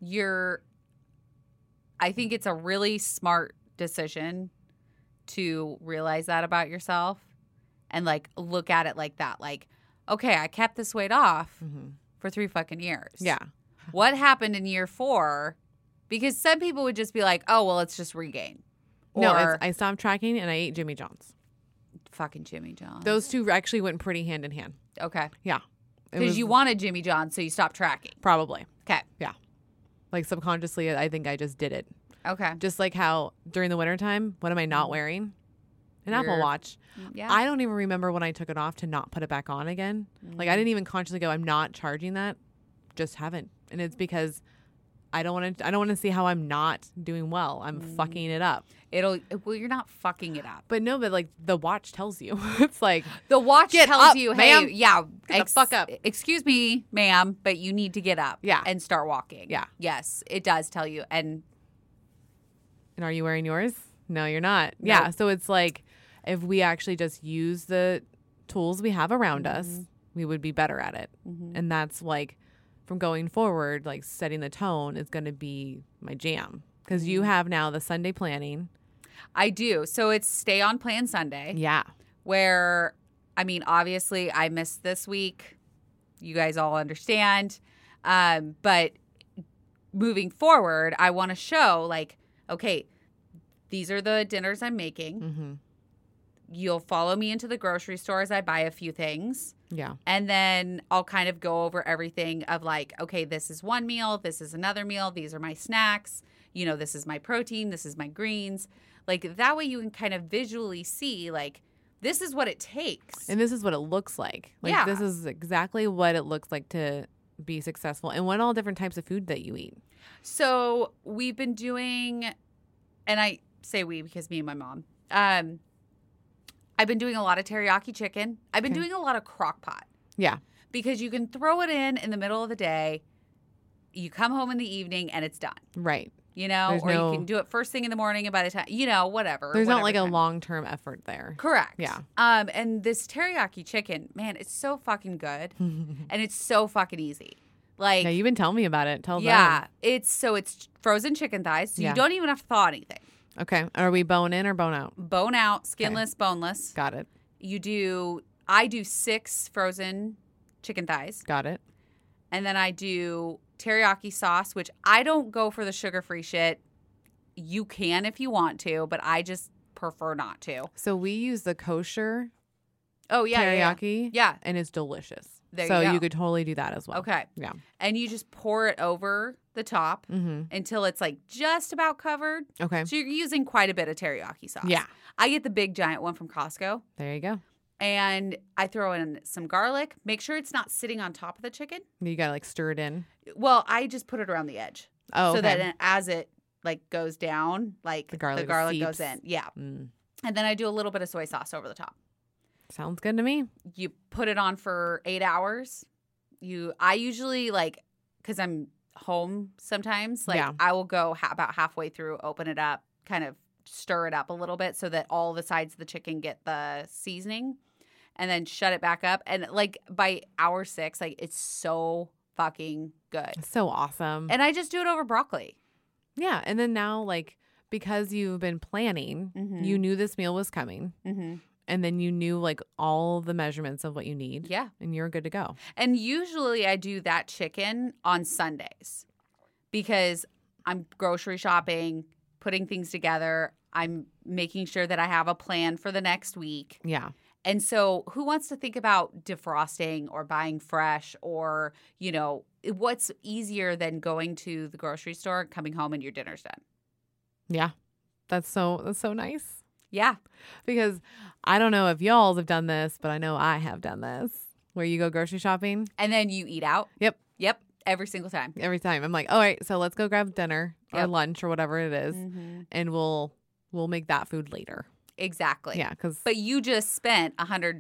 I think it's a really smart decision to realize that about yourself and like look at it like that. Like, okay, I kept this weight off for 3 fucking years. Yeah. What happened in year 4? Because some people would just be like, oh, well, it's just regain. Or I stopped tracking and I ate Jimmy John's. fucking Jimmy John's. Those two actually went pretty hand in hand. Okay. Yeah. Because you wanted Jimmy John's, so you stopped tracking. Probably. Okay. Yeah. Like subconsciously, I think I just did it. Okay. Just like how during the wintertime, what am I not wearing? An Apple Watch. Yeah. I don't even remember when I took it off to not put it back on again. Like I didn't even consciously go, I'm not charging that. Just haven't. And it's because I don't want to see how I'm not doing well. I'm fucking it up. Well, you're not fucking it up. But no, but like the watch tells you. It's like The watch Get tells up, you, ma'am. hey, yeah, Get the fuck up. Excuse me, ma'am, but you need to get up. Yeah. And start walking. Yeah. Yes, it does tell you. And are you wearing yours? No, you're not. Nope. Yeah. So it's like if we actually just use the tools we have around us, we would be better at it. And that's like from going forward, like setting the tone is going to be my jam. Because you have now the Sunday planning. I do. So it's Stay on Plan Sunday. Yeah. Where, I mean, obviously I missed this week. You guys all understand. But moving forward, I want to show like, okay, these are the dinners I'm making. You'll follow me into the grocery store as I buy a few things. Yeah. And then I'll kind of go over everything of like, okay, this is one meal. This is another meal. These are my snacks. You know, this is my protein. This is my greens. Like that way you can kind of visually see like, this is what it takes. And this is what it looks like. Like Yeah. this is exactly what it looks like to be successful. And what all different types of food that you eat. So we've been doing, and I say we because me and my mom, I've been doing a lot of teriyaki chicken. I've been doing a lot of crock pot Yeah. because you can throw it in the middle of the day. You come home in the evening and it's done. Right. You know, There's or no- you can do it first thing in the morning and by the time, you know, whatever. There's not whatever like a time. long-term effort there. Correct. Yeah. And this teriyaki chicken, man, it's so fucking good. And it's so fucking easy. Like, Yeah, you've been telling me about it. Tell yeah, them. it's frozen chicken thighs. So Yeah. you don't even have to thaw anything. Okay. Are we bone in or bone out? Bone out, skinless, boneless. Got it. I do 6 frozen chicken thighs. Got it. And then I do teriyaki sauce, which I don't go for the sugar-free shit. You can if you want to, but I just prefer not to. So we use the kosher Oh, yeah. teriyaki. Yeah. And it's delicious. There so you go. you could totally do that as well. Okay. Yeah. And you just pour it over the top until it's like just about covered. Okay. So you're using quite a bit of teriyaki sauce. Yeah. I get the big giant one from Costco. There you go. And I throw in some garlic. Make sure it's not sitting on top of the chicken. You got to like stir it in. Well, I just put it around the edge. Oh, So okay. that as it like goes down, like The garlic goes seeps. in. Yeah. Mm. And then I do a little bit of soy sauce over the top. Sounds good to me. You put it on for 8 hours. I usually like, because I'm home sometimes, like Yeah. I will go about halfway through, open it up, kind of stir it up a little bit so that all the sides of the chicken get the seasoning, and then shut it back up. And like by hour 6, like it's so fucking good. So awesome. And I just do it over broccoli. Yeah. And then now, like, because you've been planning, you knew this meal was coming. Mm-hmm. And then you knew like all the measurements of what you need. Yeah. And you're good to go. And usually I do that chicken on Sundays because I'm grocery shopping, putting things together. I'm making sure that I have a plan for the next week. Yeah. And so who wants to think about defrosting or buying fresh or, you know, what's easier than going to the grocery store, coming home and your dinner's done? Yeah. That's so nice. Yeah. Because I don't know if y'all have done this, but I know I have done this where you go grocery shopping. And then you eat out. Yep. Yep. Every single time. Every time. I'm like, all right, so let's go grab dinner or Yep. lunch or whatever it is, Mm-hmm. and we'll make that food later. Exactly. Yeah, because But you just spent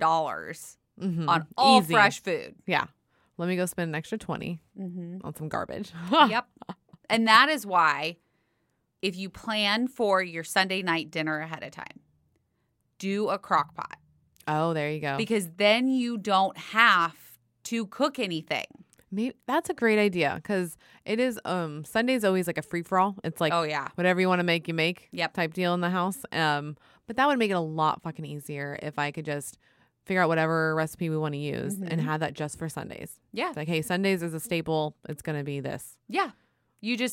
$100 on all Easy. fresh food. Yeah. Let me go spend an extra 20 Mm-hmm. on some garbage. Yep. And that is why if you plan for your Sunday night dinner ahead of time, do a crock pot Oh, there you go. because then you don't have to cook anything. Maybe that's a great idea because it is Sunday's always like a free for all. It's like Oh, yeah. whatever you want to make, you make. Yep. Type deal in the house. But that would make it a lot fucking easier if I could just figure out whatever recipe we want to use and have that just for Sundays. Yeah. It's like, hey, Sundays is a staple. It's gonna be this. Yeah. You just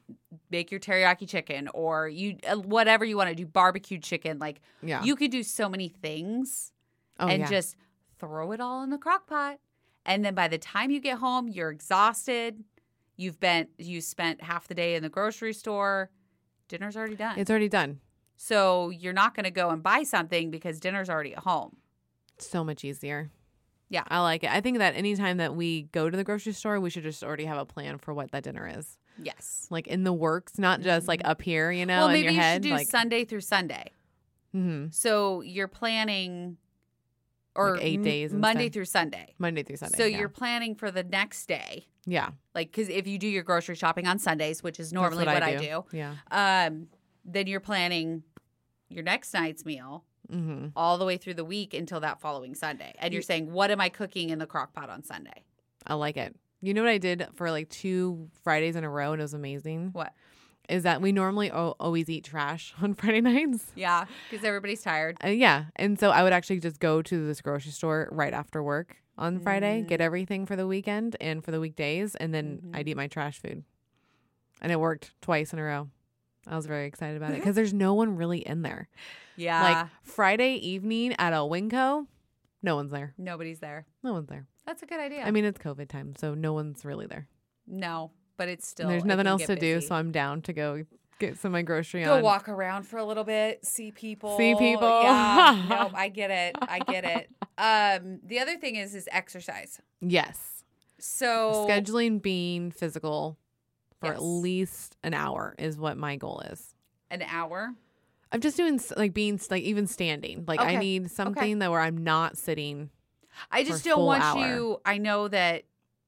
make your teriyaki chicken, or you whatever you want to do, barbecue chicken. Like you could do so many things and just throw it all in the crock pot. And then by the time you get home, you're exhausted. You spent half the day in the grocery store. Dinner's already done. It's already done. So you're not going to go and buy something because dinner's already at home. So much easier. Yeah. I like it. I think that anytime that we go to the grocery store, we should just already have a plan for what that dinner is. Yes. Like in the works, not just like up here, in your head. Well, maybe you should do Sunday through Sunday. Mm-hmm. So you're planning, or like 8 days. Monday through Sunday. Monday through Sunday. So you're planning for the next day. Yeah. Like, because if you do your grocery shopping on Sundays, which is normally what I do. Yeah. Then you're planning your next night's meal all the way through the week until that following Sunday. And you're saying, what am I cooking in the crock pot on Sunday? I like it. You know what I did for like 2 Fridays in a row, and it was amazing? What? Is that we normally always eat trash on Friday nights. Yeah, because everybody's tired. Yeah. And so I would actually just go to this grocery store right after work on Friday, get everything for the weekend and for the weekdays, and then I'd eat my trash food. And it worked twice in a row. I was very excited about it because there's no one really in there. Yeah. Like Friday evening at a Winco, no one's there. Nobody's there. No one's there. That's a good idea. I mean, it's COVID time, so no one's really there. No, but it's still. There's nothing else to do, so I'm down to go get some of my grocery Go on. walk around for a little bit, see people. Yeah, no, I get it. The other thing is exercise. Yes. So scheduling being physical for Yes. at least an hour is what my goal is. An hour? I'm just doing like being like even standing. Like I Okay. need something that where I'm not sitting. I just for a don't full want hour. you. I know that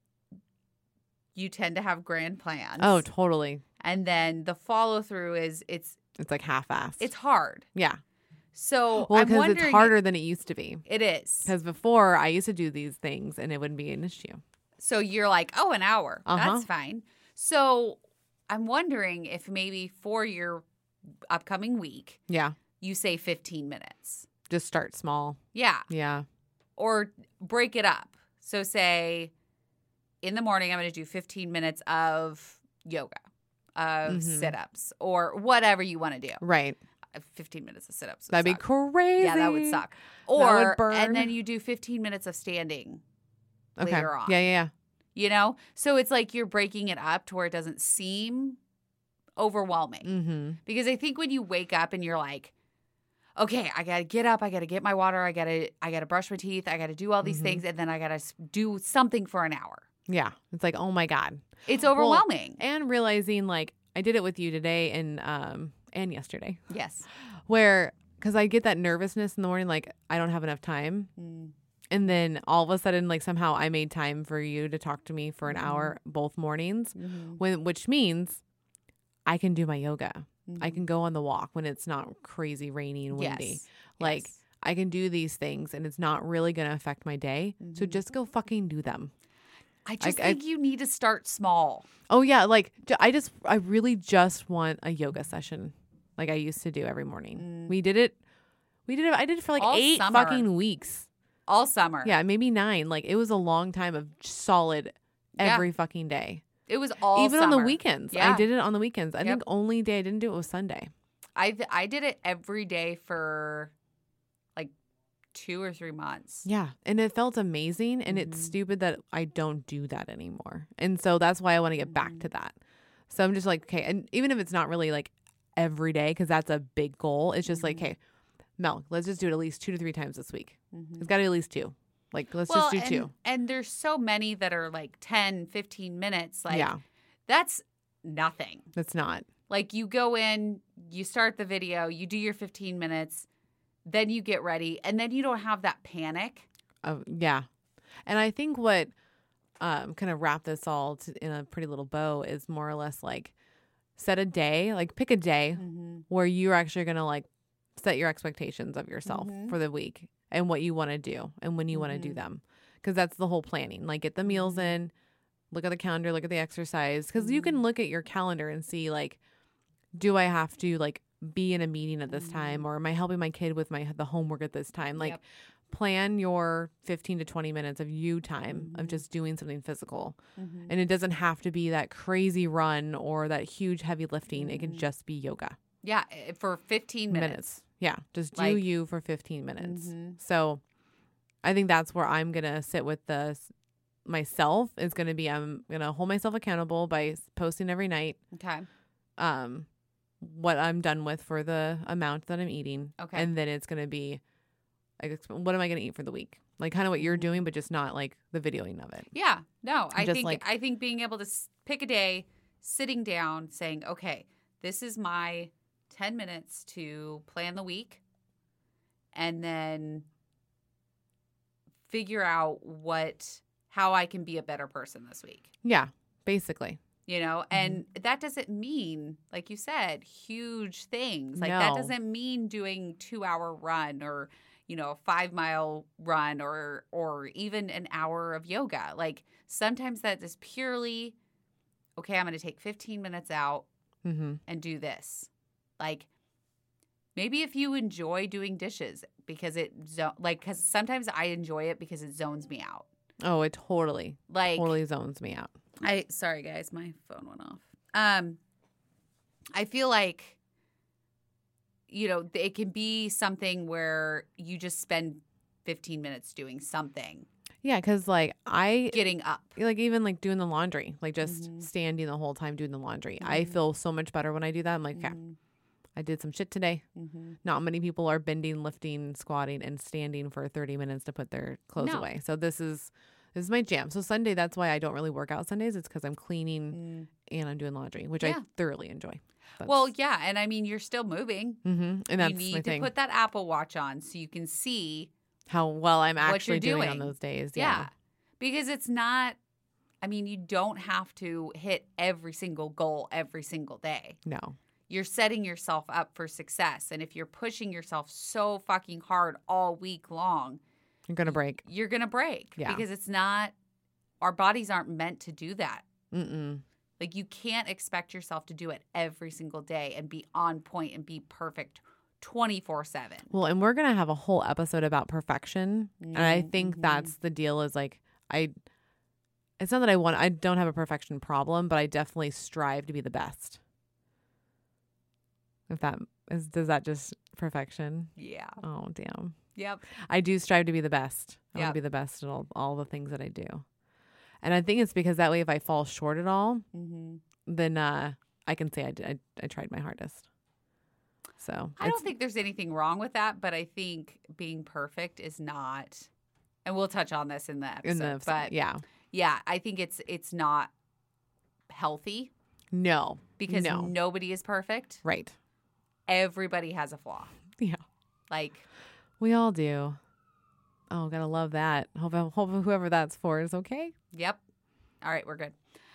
you tend to have grand plans. Oh, totally. And then the follow through is it's Like half-assed. it's hard. Yeah. So Well, I'm because wondering. it's harder than it used to be. It is. Because before I used to do these things and it wouldn't be an issue. So you're like, oh, an hour. Uh-huh. That's fine. So I'm wondering if maybe for your upcoming week, Yeah. you say 15 minutes. Just start small. Yeah. Yeah. Or break it up. So say in the morning, I'm going to do 15 minutes of yoga, of sit-ups, or whatever you want to do. Right. 15 minutes of sit-ups. That'd be crazy. Yeah, that would suck. That Or, would burn. and then you do 15 minutes of standing later on. Yeah. You know? So it's like you're breaking it up to where it doesn't seem overwhelming. Mm-hmm. Because I think when you wake up and you're like, okay, I got to get up, I got to get my water, I got to brush my teeth, I got to do all these things, and then I got to do something for an hour. Yeah. It's like, oh my God. It's overwhelming. Well, and realizing like I did it with you today and yesterday. Yes. Where, because I get that nervousness in the morning, like I don't have enough time. And then all of a sudden, like somehow I made time for you to talk to me for an hour both mornings, which means I can do my yoga. I can go on the walk when it's not crazy rainy and windy. Yes. Like Yes. I can do these things and it's not really going to affect my day. So just go fucking do them. I just think you need to start small. Oh yeah. Like I really just want a yoga session like I used to do every morning. I did it for like All 8 summer. fucking weeks. All summer. Yeah, maybe 9. Like it was a long time of solid every fucking day. It was all Even summer. on the weekends. Yeah. I did it on the weekends. I Yep. think only day I didn't do it was Sunday. I did it every day for like 2 or 3 months. Yeah. And it felt amazing. And it's stupid that I don't do that anymore. And so that's why I want to get back to that. So I'm just like, okay. And even if it's not really like every day, because that's a big goal, it's just like, hey, Mel, let's just do it at least 2 to 3 times this week. It's got to be at least 2. Like, let's just do 2. And there's so many that are like 10, 15 minutes. Like, Yeah. that's nothing. It's not. Like, you go in, you start the video, you do your 15 minutes, then you get ready, and then you don't have that panic. Yeah. And I think what kind of wrap this all in a pretty little bow is more or less like set a day, like pick a day where you're actually going to like set your expectations of yourself for the week and what you want to do and when you want to do them. Because that's the whole planning. Like get the meals in, look at the calendar, look at the exercise. Because you can look at your calendar and see like, do I have to like be in a meeting at this time, or am I helping my kid with the homework at this time? Like plan your 15 to 20 minutes of you time of just doing something physical. And it doesn't have to be that crazy run or that huge heavy lifting. It can just be yoga. Yeah, for 15 minutes. Yeah, just do Like- you for 15 minutes. So I think that's where I'm going to sit with myself. Is going to be I'm going to hold myself accountable by posting every night Okay. what I'm done with for the amount that I'm eating. Okay. And then it's going to be like, what am I going to eat for the week? Like kind of what you're doing, but just not like the videoing of it. Yeah. No, I Just think like- I think being able to pick a day, sitting down, saying, okay, this is my 10 minutes to plan the week, and then figure out how I can be a better person this week. Yeah, basically. You know, and Mm-hmm. that doesn't mean, like you said, huge things. Like that No. doesn't mean doing 2-hour run or, you know, a 5-mile run or even an hour of yoga. Like sometimes that is purely, okay, I'm going to take 15 minutes out Mm-hmm. and do this. Like maybe if you enjoy doing dishes because because sometimes I enjoy it because it zones me out. Oh, it totally zones me out. Sorry guys, my phone went off. I feel like, you know, it can be something where you just spend 15 minutes doing something, Yeah, because like getting up. like even like doing the laundry, like just standing the whole time doing the laundry. I feel so much better when I do that. I'm like, okay, I did some shit today. Not many people are bending, lifting, squatting, and standing for 30 minutes to put their clothes No. away. So this is my jam. So Sunday, that's why I don't really work out Sundays. It's because I'm cleaning and I'm doing laundry, which I Yeah. thoroughly enjoy. Well, yeah, and I mean you're still moving. And that's You my need to thing. put that Apple Watch on so you can see. How well I'm what you're actually doing on doing. those days. Yeah. Because it's not, I mean, you don't have to hit every single goal every single day. No. You're setting yourself up for success. And if you're pushing yourself so fucking hard all week long, You're gonna break. you're going to break. Yeah. Because it's not, our bodies aren't meant to do that. Mm-mm. Like you can't expect yourself to do it every single day and be on point and be perfect 24/7. Well, and we're going to have a whole episode about perfection. And I think that's the deal is like, it's not that I don't have a perfection problem, but I definitely strive to be the best. Does that just perfection? Yeah. Oh, damn. Yep. I do strive to be the best. I want Yep. to be the best at all the things that I do. And I think it's because that way, if I fall short at all, then I can say I tried my hardest. So I don't think there's anything wrong with that, but I think being perfect is not, and we'll touch on this in the episode, but yeah, I think it's not healthy no, because no, nobody is perfect. right, Everybody has a flaw. yeah, Like, we all do. Oh, gotta love that. Hope whoever that's for is okay. yep. All right, we're good.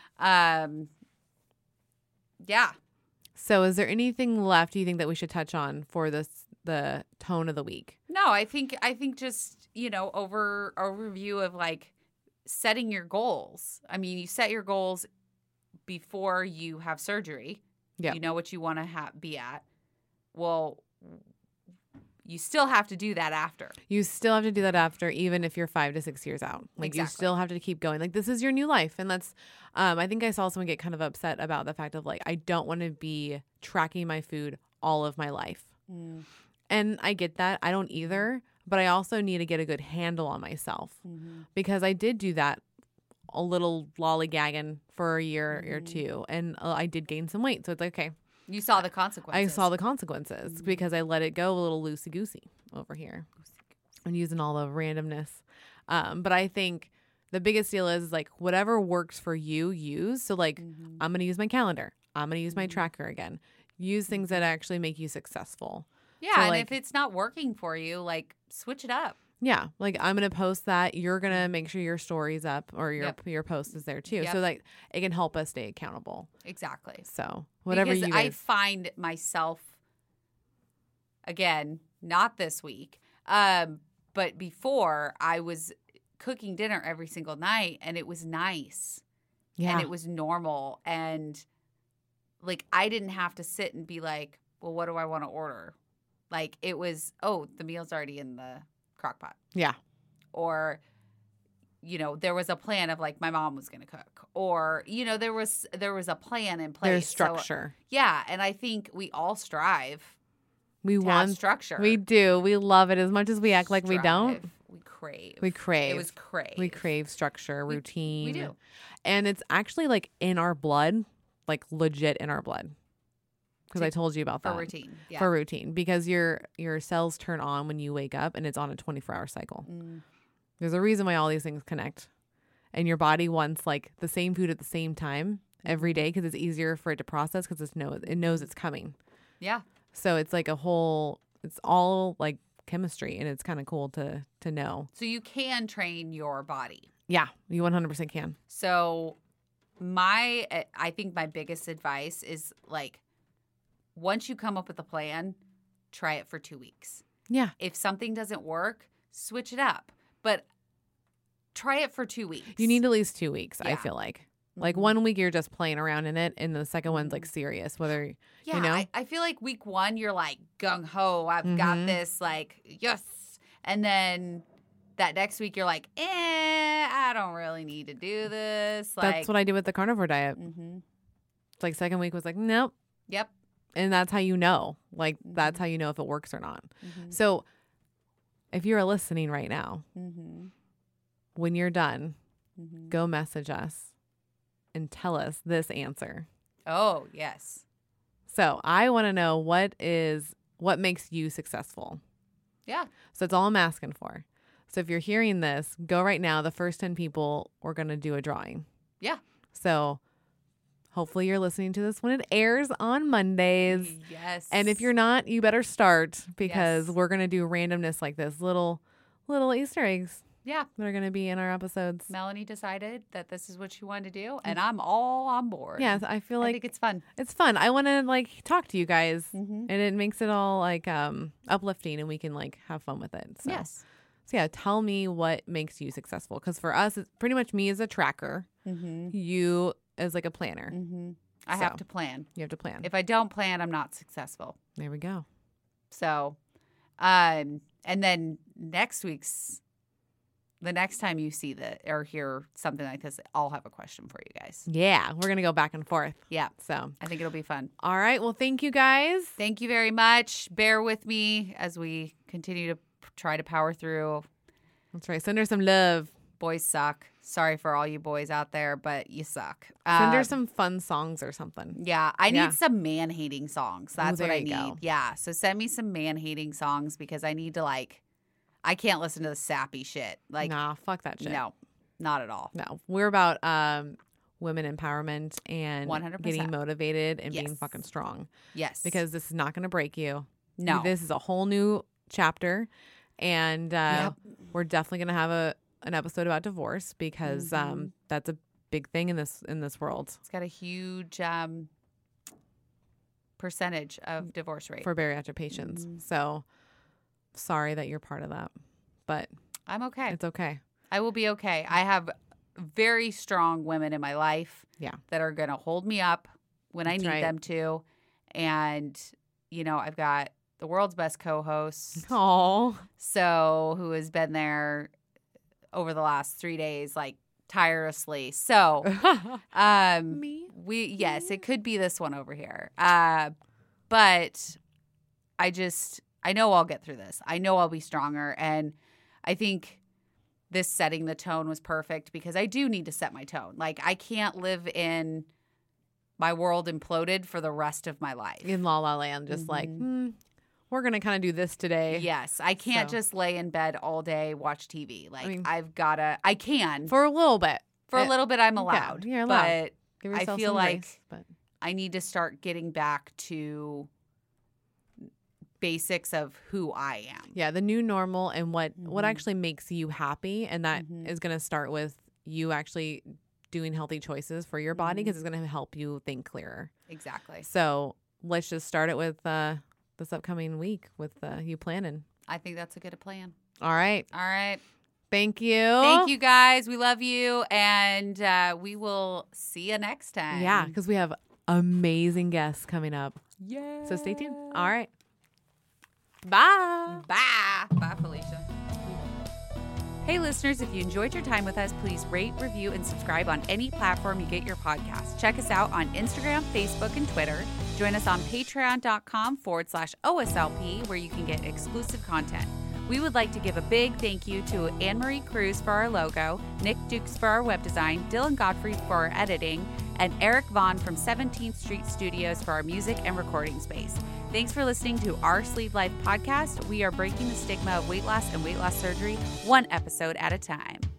Yeah. So, is there anything left you think that we should touch on for the tone of the week? No, I think just, you know, overview of like setting your goals. I mean, you set your goals before you have surgery. Yeah. You know what you want to be at. Well, you still have to do that after. You still have to do that after, even if you're 5 to 6 years out. Like you Exactly. still have to keep going. Like this is your new life, and that's. I think I saw someone get kind of upset about the fact of like I don't want to be tracking my food all of my life, and I get that. I don't either, but I also need to get a good handle on myself because I did do that a little lollygagging for a year or two, and I did gain some weight. So it's like okay. You saw the consequences. I saw the consequences because I let it go a little loosey-goosey over here. I'm using all the randomness. But I think the biggest deal is like whatever works for you, use. So like I'm going to use my calendar. I'm going to use my tracker again. Use things that actually make you successful. Yeah, So, and like- if it's not working for you, like switch it up. Yeah. Like I'm going to post that. You're going to make sure your story's up or Yep. your post is there too. Yep. So like it can help us stay accountable. Exactly. So whatever because you I guys. find myself, again, not this week, but before I was cooking dinner every single night and it was nice Yeah. and it was normal. And like, I didn't have to sit and be like, well, what do I want to order? Like it was, oh, the meal's already in the crock pot. Yeah. Or, there was a plan of like my mom was going to cook, or, there was a plan in place. There's structure. So, yeah. And I think we all strive We to have want structure. We do. We love it as much as we act like we Strive. don't. We crave. We crave. It was crave. We crave structure, routine. We do. And it's actually like in our blood, like legit in our blood. Because I told you about that. For routine. Yeah. For routine. Because your cells turn on when you wake up and it's on a 24-hour cycle. There's a reason why all these things connect. And your body wants like the same food at the same time every day because it's easier for it to process because it knows it's coming. Yeah. So it's like it's all like chemistry, and it's kind of cool to know. So you can train your body. Yeah, you 100% can. So I think my biggest advice is like, once you come up with a plan, try it for 2 weeks. Yeah. If something doesn't work, switch it up. But try it for 2 weeks. You need at least 2 weeks, Yeah. I feel like. Like 1 week you're just playing around in it, and the second one's like serious, whether, I feel like week 1, you're like gung-ho, I've got this, like, yes. And then that next week, you're like, I don't really need to do this. Like, that's what I did with the carnivore diet. It's like second week was like, nope. Yep. And that's how you know. Like, that's how you know if it works or not. So if you're listening right now, when you're done, go message us and tell us this answer. Oh, yes. So I want to know what makes you successful. Yeah. So it's all I'm asking for. So if you're hearing this, go right now. The first 10 people, we're going to do a drawing. Yeah. So hopefully you're listening to this when it airs on Mondays. Yes. And if you're not, you better start because Yes. we're going to do randomness like this, little Easter eggs. Yeah. That are going to be in our episodes. Melanie decided that this is what she wanted to do, and I'm all on board. Yes, I feel I like think it's fun. it's fun. I want to like talk to you guys, and it makes it all like uplifting, and we can like have fun with it. So, Yes. So yeah, tell me what makes you successful. Because for us, it's pretty much me as a tracker, you as like a planner. I have to plan. You have to plan. If I don't plan, I'm not successful. There we go. So, and then the next time you see or hear something like this, I'll have a question for you guys. Yeah, we're gonna go back and forth. Yeah. So I think it'll be fun. all right. Well, thank you guys. Thank you very much. Bear with me as we continue to try to power through. That's right. Send her some love. Boys suck. Sorry for all you boys out there, but you suck. Send her some fun songs or something. Yeah, I need some man-hating songs. That's what I need. Go. Yeah, so send me some man-hating songs because I need to I can't listen to the sappy shit. Like, nah, fuck that shit. No, not at all. No, we're about women empowerment and 100%. getting motivated and being Yes. fucking strong. Yes. Because this is not going to break you. No. This is a whole new chapter, and we're definitely going to have an episode about divorce because that's a big thing in this world. It's got a huge percentage of divorce rate. For bariatric patients. So sorry that you're part of that, but I'm okay. it's okay. I will be okay. I have very strong women in my life that are going to hold me up when I need them to. And, I've got the world's best co-host. Oh, So who has been there over the last 3 days, like tirelessly. So, me? Yes, it could be this one over here. But I know I'll get through this. I know I'll be stronger. And I think this setting the tone was perfect because I do need to set my tone. Like, I can't live in my world imploded for the rest of my life. In La La Land, just like, we're going to kind of do this today. Yes. I can't just lay in bed all day, watch TV. Like, I can. For a little bit. For a little bit, I'm allowed. Yeah, you're allowed. But Give I yourself feel some like grace, but I need to start getting back to basics of who I am. yeah, the new normal and what actually makes you happy. And that is going to start with you actually doing healthy choices for your body because it's going to help you think clearer. Exactly. So let's just start it with this upcoming week with you planning. I think that's a good plan. All right. All right. Thank you. Thank you, guys. We love you. And we will see you next time. Yeah, because we have amazing guests coming up. Yeah. So stay tuned. All right. Bye. Bye. Bye, Felicia. Hey, listeners, if you enjoyed your time with us, please rate, review, and subscribe on any platform you get your podcast. Check us out on Instagram, Facebook, and Twitter. Join us on patreon.com/OSLP, where you can get exclusive content. We would like to give a big thank you to Anne-Marie Cruz for our logo, Nick Dukes for our web design, Dylan Godfrey for our editing, and Eric Vaughn from 17th Street Studios for our music and recording space. Thanks for listening to our Sleeve Life podcast. We are breaking the stigma of weight loss and weight loss surgery, one episode at a time.